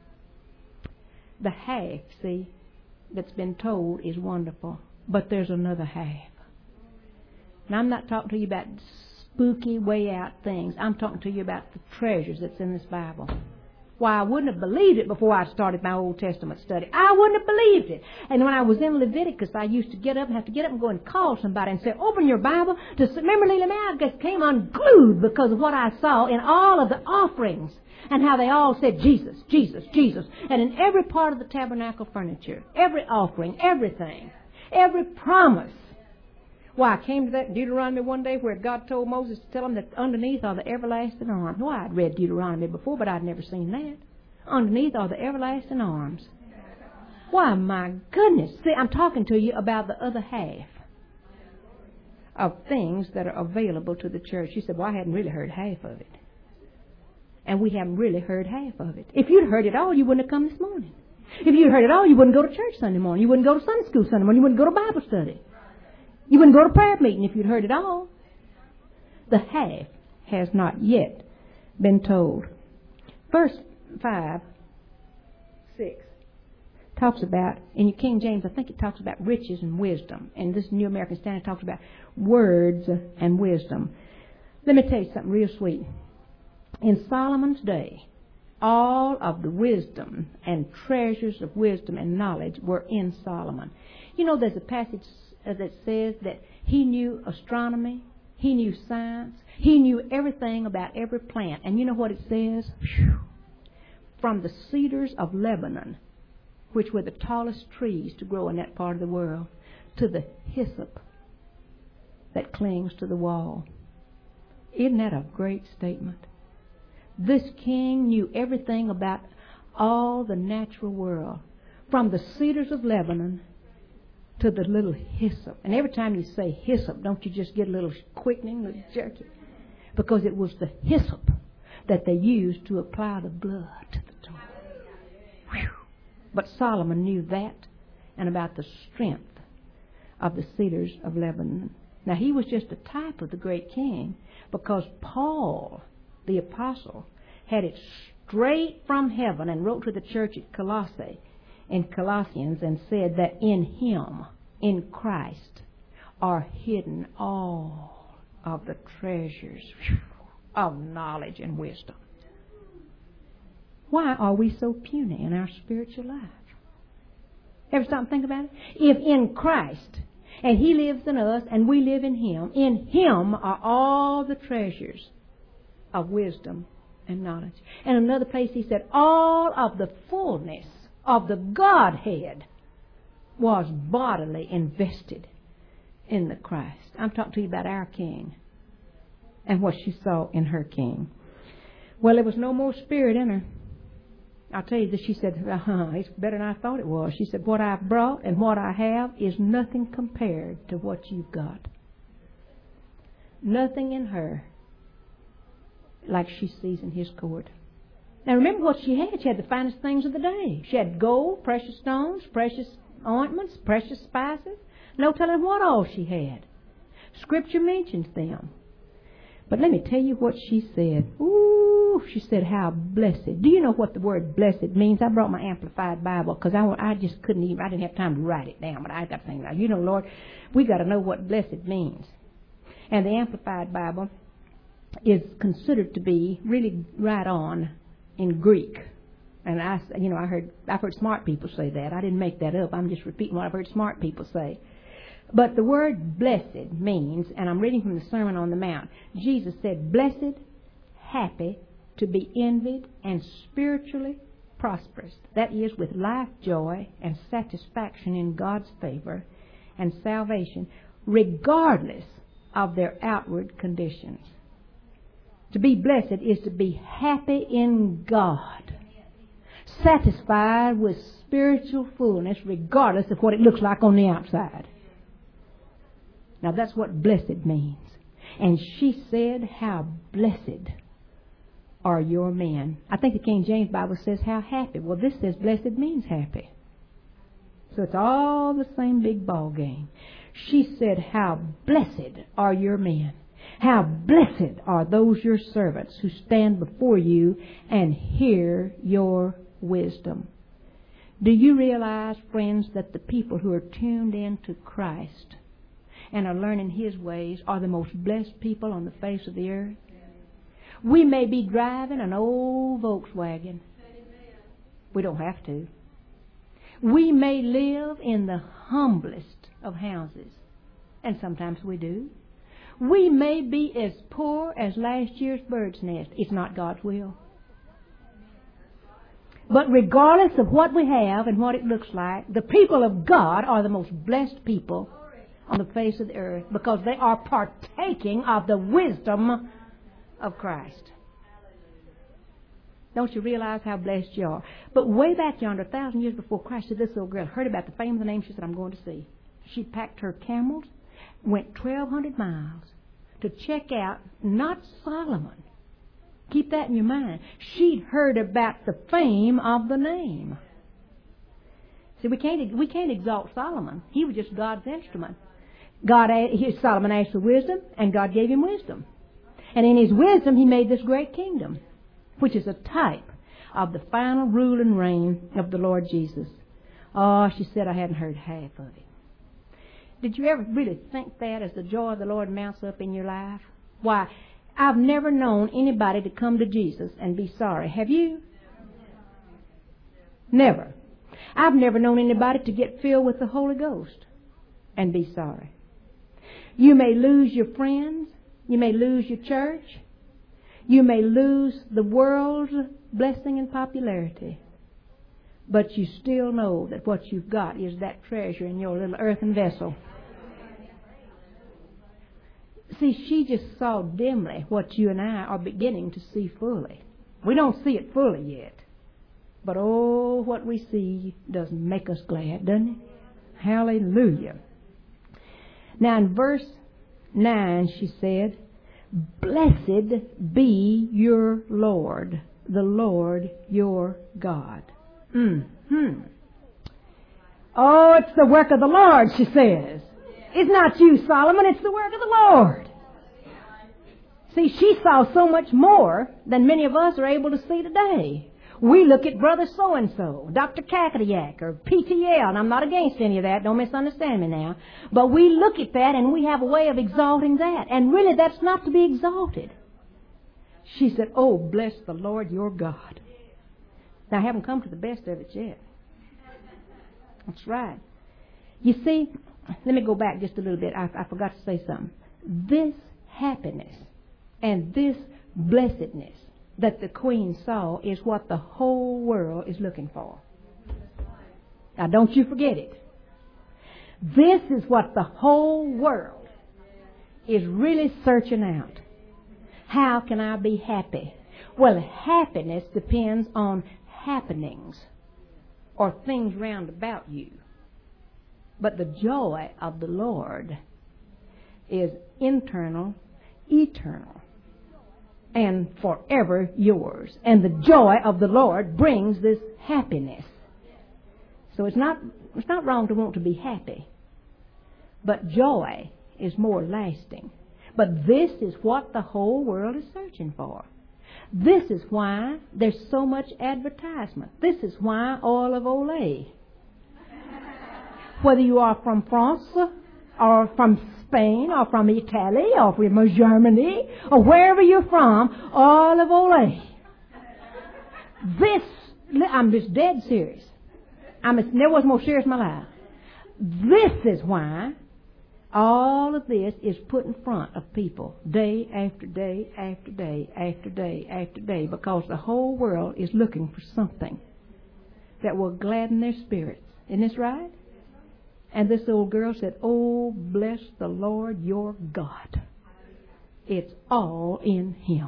The half, see, that's been told is wonderful, but there's another half. Now, I'm not talking to you about spooky, way out things. I'm talking to you about the treasures that's in this Bible. Why, I wouldn't have believed it before I started my Old Testament study. I wouldn't have believed it. And when I was in Leviticus, I used to get up and have to get up and go and call somebody and say, open your Bible. To remember, Leela May, I just came unglued because of what I saw in all of the offerings and how they all said, Jesus, Jesus, Jesus. And in every part of the tabernacle furniture, every offering, everything, every promise. Why, I came to that Deuteronomy one day where God told Moses to tell him that underneath are the everlasting arms. Why, I'd read Deuteronomy before, but I'd never seen that. Underneath are the everlasting arms. Why, my goodness. See, I'm talking to you about the other half of things that are available to the church. You said, well, I hadn't really heard half of it. And we haven't really heard half of it. If you'd heard it all, you wouldn't have come this morning. If you'd heard it all, you wouldn't go to church Sunday morning. You wouldn't go to Sunday school Sunday morning. You wouldn't go to Bible study. You wouldn't go to prayer meeting if you'd heard it all. The half has not yet been told. Verse five, six talks about, in your King James, I think it talks about riches and wisdom. And this New American Standard talks about words and wisdom. Let me tell you something real sweet. In Solomon's day, all of the wisdom and treasures of wisdom and knowledge were in Solomon. You know, there's a passage that says that he knew astronomy, he knew science, he knew everything about every plant. And you know what it says? Whew. From the cedars of Lebanon, which were the tallest trees to grow in that part of the world, to the hyssop that clings to the wall. Isn't that a great statement? This king knew everything about all the natural world, from the cedars of Lebanon to the little hyssop. And every time you say hyssop, don't you just get a little quickening, a little jerky? Because it was the hyssop that they used to apply the blood to the door. Whew. But Solomon knew that and about the strength of the cedars of Lebanon. Now, he was just a type of the great king, because Paul, the apostle, had it straight from heaven and wrote to the church at Colossae, in Colossians, and said that in Him, in Christ, are hidden all of the treasures of knowledge and wisdom. Why are we so puny in our spiritual life? Ever stop and think about it? If in Christ, and He lives in us, and we live in Him, in Him are all the treasures of wisdom and knowledge. And another place He said, all of the fullness of the Godhead was bodily invested in the Christ. I'm talking to you about our King and what she saw in her King. Well, there was no more spirit in her. I'll tell you this, she said, uh-huh, it's better than I thought it was. She said, what I've brought and what I have is nothing compared to what you've got. Nothing in her like she sees in His court. Now remember what she had. She had the finest things of the day. She had gold, precious stones, precious ointments, precious spices. No telling what all she had. Scripture mentions them. But let me tell you what she said. Ooh, she said, how blessed. Do you know what the word blessed means? I brought my Amplified Bible because I, I just couldn't even, I didn't have time to write it down. But I got to think, you know, Lord, we got to know what blessed means. And the Amplified Bible is considered to be really right on in Greek. And I, you know, I heard, I've heard smart people say that. I didn't make that up. I'm just repeating what I've heard smart people say. But the word blessed means, and I'm reading from the Sermon on the Mount, Jesus said, blessed, happy, to be envied, and spiritually prosperous. That is, with life joy and satisfaction in God's favor and salvation, regardless of their outward conditions. To be blessed is to be happy in God, satisfied with spiritual fullness regardless of what it looks like on the outside. Now that's what blessed means. And she said, how blessed are your men. I think the King James Bible says how happy. Well, this says blessed means happy. So it's all the same big ball game. She said, how blessed are your men. How blessed are those your servants who stand before you and hear your wisdom. Do you realize, friends, that the people who are tuned in to Christ and are learning His ways are the most blessed people on the face of the earth? We may be driving an old Volkswagen. We don't have to. We may live in the humblest of houses, and sometimes we do. We may be as poor as last year's bird's nest. It's not God's will. But regardless of what we have and what it looks like, the people of God are the most blessed people on the face of the earth because they are partaking of the wisdom of Christ. Don't you realize how blessed you are? But way back yonder, a thousand years before Christ, this little girl heard about the fame of the name. She said, I'm going to see. She packed her camels, went twelve hundred miles to check out not Solomon. Keep that in your mind. She'd heard about the fame of the name. See, we can't we can't exalt Solomon. He was just God's instrument. God, he, Solomon asked for wisdom, and God gave him wisdom. And in his wisdom, he made this great kingdom, which is a type of the final rule and reign of the Lord Jesus. Oh, she said, I hadn't heard half of it. Did you ever really think that as the joy of the Lord mounts up in your life? Why, I've never known anybody to come to Jesus and be sorry. Have you? Never. I've never known anybody to get filled with the Holy Ghost and be sorry. You may lose your friends. You may lose your church. You may lose the world's blessing and popularity. But you still know that what you've got is that treasure in your little earthen vessel. See, she just saw dimly what you and I are beginning to see fully. We don't see it fully yet. But oh, what we see does make us glad, doesn't it? Hallelujah. Now in verse nine she said, Blessed be your Lord, the Lord your God. Mm-hmm. Oh, it's the work of the Lord, she says. It's not you, Solomon, it's the work of the Lord. See, she saw so much more than many of us are able to see today. We look at Brother So-and-so, Doctor Kakadiak, or P T L, and I'm not against any of that, don't misunderstand me now. But we look at that and we have a way of exalting that. And really, that's not to be exalted. She said, oh, bless the Lord your God. Now, I haven't come to the best of it yet. That's right. You see, let me go back just a little bit. I, I forgot to say something. This happiness and this blessedness that the Queen saw is what the whole world is looking for. Now, don't you forget it. This is what the whole world is really searching out. How can I be happy? Well, happiness depends on happenings or things round about you. But the joy of the Lord is internal, eternal, and forever yours. And the joy of the Lord brings this happiness. So it's not it's not wrong to want to be happy. But joy is more lasting. But this is what the whole world is searching for. This is why there's so much advertisement. This is why oil of Olay. Whether you are from France or from Spain or from Italy or from Germany or wherever you're from, oil of Olay. This, I'm just dead serious. I'm as, never was more serious in my life. This is why all of this is put in front of people day after day after day after day after day, because the whole world is looking for something that will gladden their spirits. Isn't this right? And this old girl said, "Oh, bless the Lord your God. It's all in Him."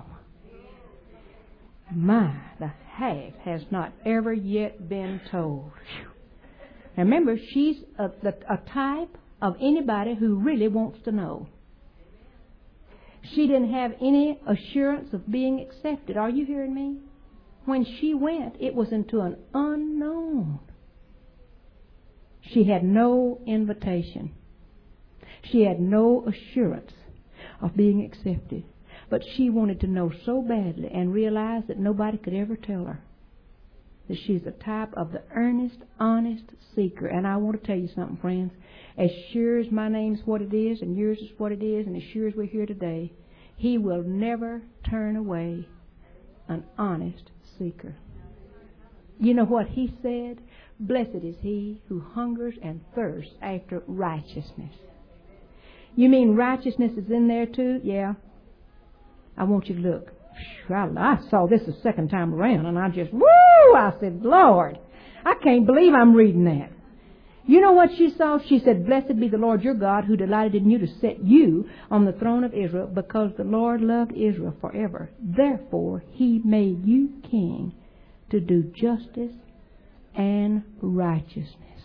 My, the half has not ever yet been told. Whew. Now remember, she's a, a type of anybody who really wants to know. She didn't have any assurance of being accepted. Are you hearing me? When she went, it was into an unknown. She had no invitation. She had no assurance of being accepted. But she wanted to know so badly and realized that nobody could ever tell her that she's a type of the earnest, honest seeker. And I want to tell you something, friends. As sure as my name's what it is and yours is what it is, and as sure as we're here today, He will never turn away an honest seeker. You know what He said? "Blessed is he who hungers and thirsts after righteousness." You mean righteousness is in there too? Yeah. I want you to look. I saw this the second time around, and I just, woo! I said, "Lord, I can't believe I'm reading that." You know what she saw? She said, "Blessed be the Lord your God, who delighted in you to set you on the throne of Israel, because the Lord loved Israel forever. Therefore He made you king to do justice and righteousness."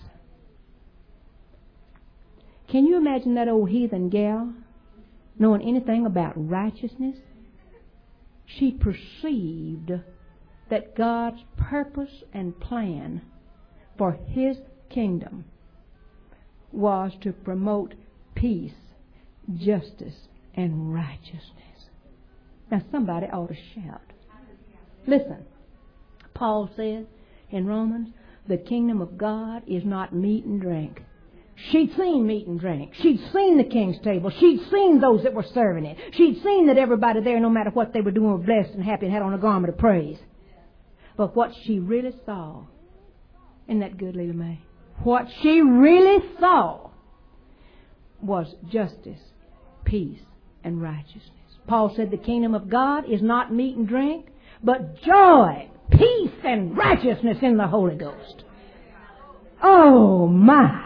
Can you imagine that old heathen gal knowing anything about righteousness? She perceived that God's purpose and plan for His kingdom was to promote peace, justice, and righteousness. Now somebody ought to shout. Listen, Paul said in Romans, the kingdom of God is not meat and drink. She'd seen meat and drink. She'd seen the king's table. She'd seen those that were serving it. She'd seen that everybody there, no matter what they were doing, were blessed and happy and had on a garment of praise. But what she really saw, isn't that good, Leela May? What she really saw was justice, peace, and righteousness. Paul said the kingdom of God is not meat and drink, but joy, peace, and righteousness in the Holy Ghost. Oh, my.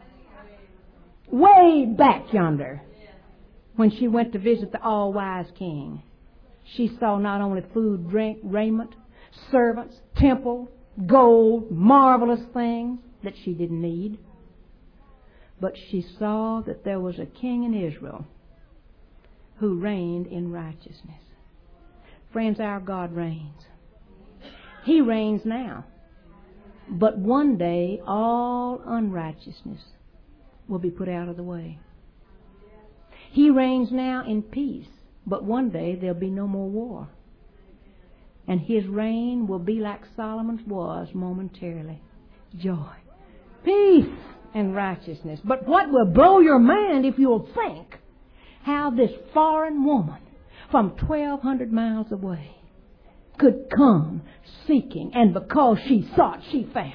Way back yonder, when she went to visit the all-wise king, she saw not only food, drink, raiment, servants, temple, gold, marvelous things that she didn't need, but she saw that there was a king in Israel who reigned in righteousness. Friends, our God reigns. He reigns now. But one day, all unrighteousness will be put out of the way. He reigns now in peace, but one day there'll be no more war. And His reign will be like Solomon's was momentarily. Joy, peace, and righteousness. But what will blow your mind if you'll think how this foreign woman from twelve hundred miles away could come seeking, and because she sought, she found.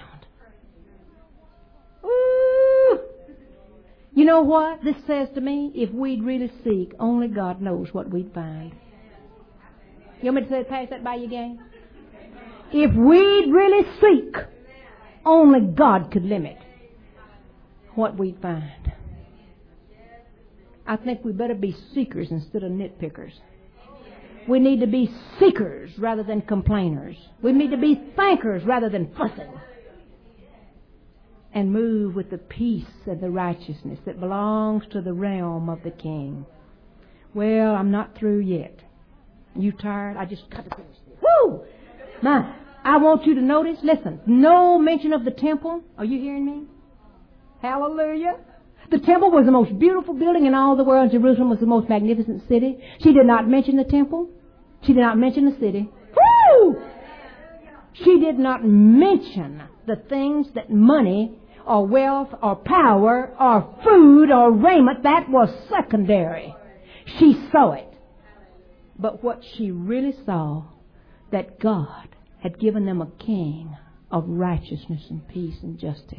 Ooh! You know what this says to me? If we'd really seek, only God knows what we'd find. You want me to say, pass that by you again? If we'd really seek, only God could limit what we'd find. I think we better be seekers instead of nitpickers. We need to be seekers rather than complainers. We need to be thankers rather than fussing. And move with the peace and the righteousness that belongs to the realm of the King. Well, I'm not through yet. You tired? I just cut to finish this. Woo! My, I want you to notice, listen, no mention of the temple. Are you hearing me? Hallelujah. The temple was the most beautiful building in all the world. Jerusalem was the most magnificent city. She did not mention the temple. She did not mention the city. Woo! She did not mention the things that money or wealth or power or food or raiment, that was secondary. She saw it. But what she really saw, that God had given them a king of righteousness and peace and justice.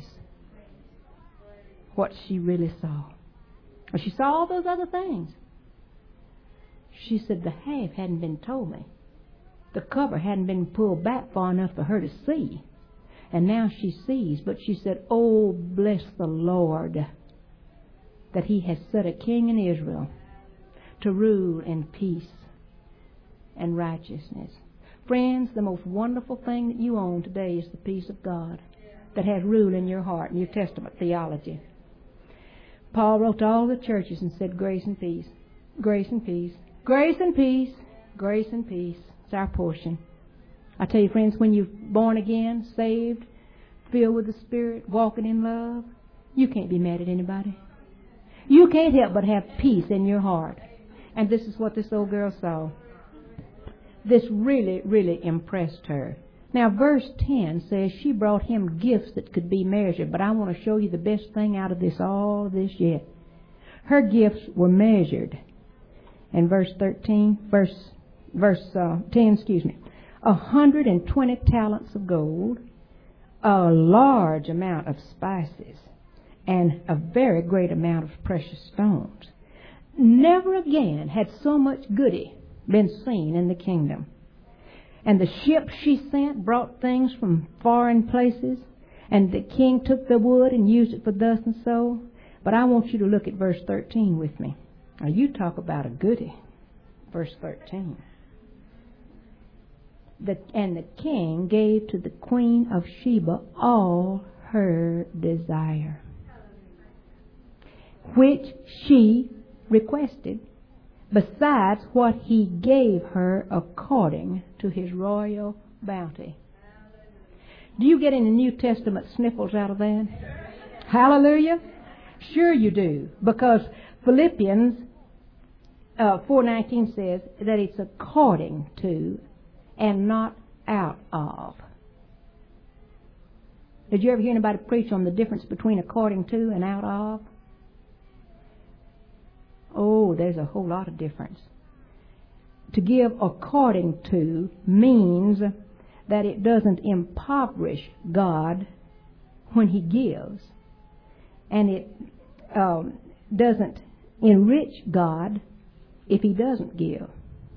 What she really saw. Well, she saw all those other things. She said the half hadn't been told me. The cover hadn't been pulled back far enough for her to see. And now she sees. But she said, oh, bless the Lord, that he has set a king in Israel to rule in peace and righteousness. Friends, the most wonderful thing that you own today is the peace of God that has rule in your heart, New Testament theology. Paul wrote to all the churches and said, grace and peace, grace and peace, grace and peace, grace and peace. It's our portion. I tell you, friends, when you're born again, saved, filled with the Spirit, walking in love, you can't be mad at anybody. You can't help but have peace in your heart. And this is what this old girl saw. This really, really impressed her. Now, verse ten says she brought him gifts that could be measured. But I want to show you the best thing out of this, all of this yet. Her gifts were measured. And verse thirteen, verse, verse uh, ten, excuse me. A hundred and twenty talents of gold, a large amount of spices, and a very great amount of precious stones. Never again had so much goody been seen in the kingdom. And the ships she sent brought things from foreign places, and the king took the wood and used it for thus and so. But I want you to look at verse thirteen with me. Now you talk about a goody. Verse thirteen. The, and the king gave to the queen of Sheba all her desire, which she requested, besides what he gave her according to his royal bounty. Do you get any New Testament sniffles out of that? Hallelujah. Sure you do. Because Philippians uh, four nineteen says that it's according to and not out of. Did you ever hear anybody preach on the difference between according to and out of? Oh, there's a whole lot of difference. To give according to means that it doesn't impoverish God when he gives, and it um, doesn't enrich God if he doesn't give.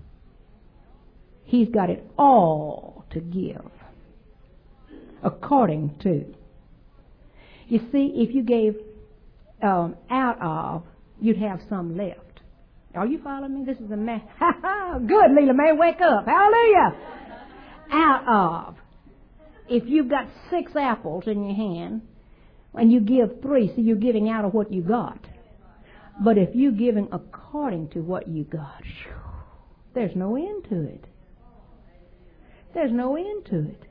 He's got it all to give. According to. You see, if you gave um, out of, you'd have some left. Are you following me? This is a man. Ha ha! Good, Leela May, wake up. Hallelujah! Out of. If you've got six apples in your hand and you give three, so you're giving out of what you got. But if you're giving according to what you got, there's no end to it. There's no end to it.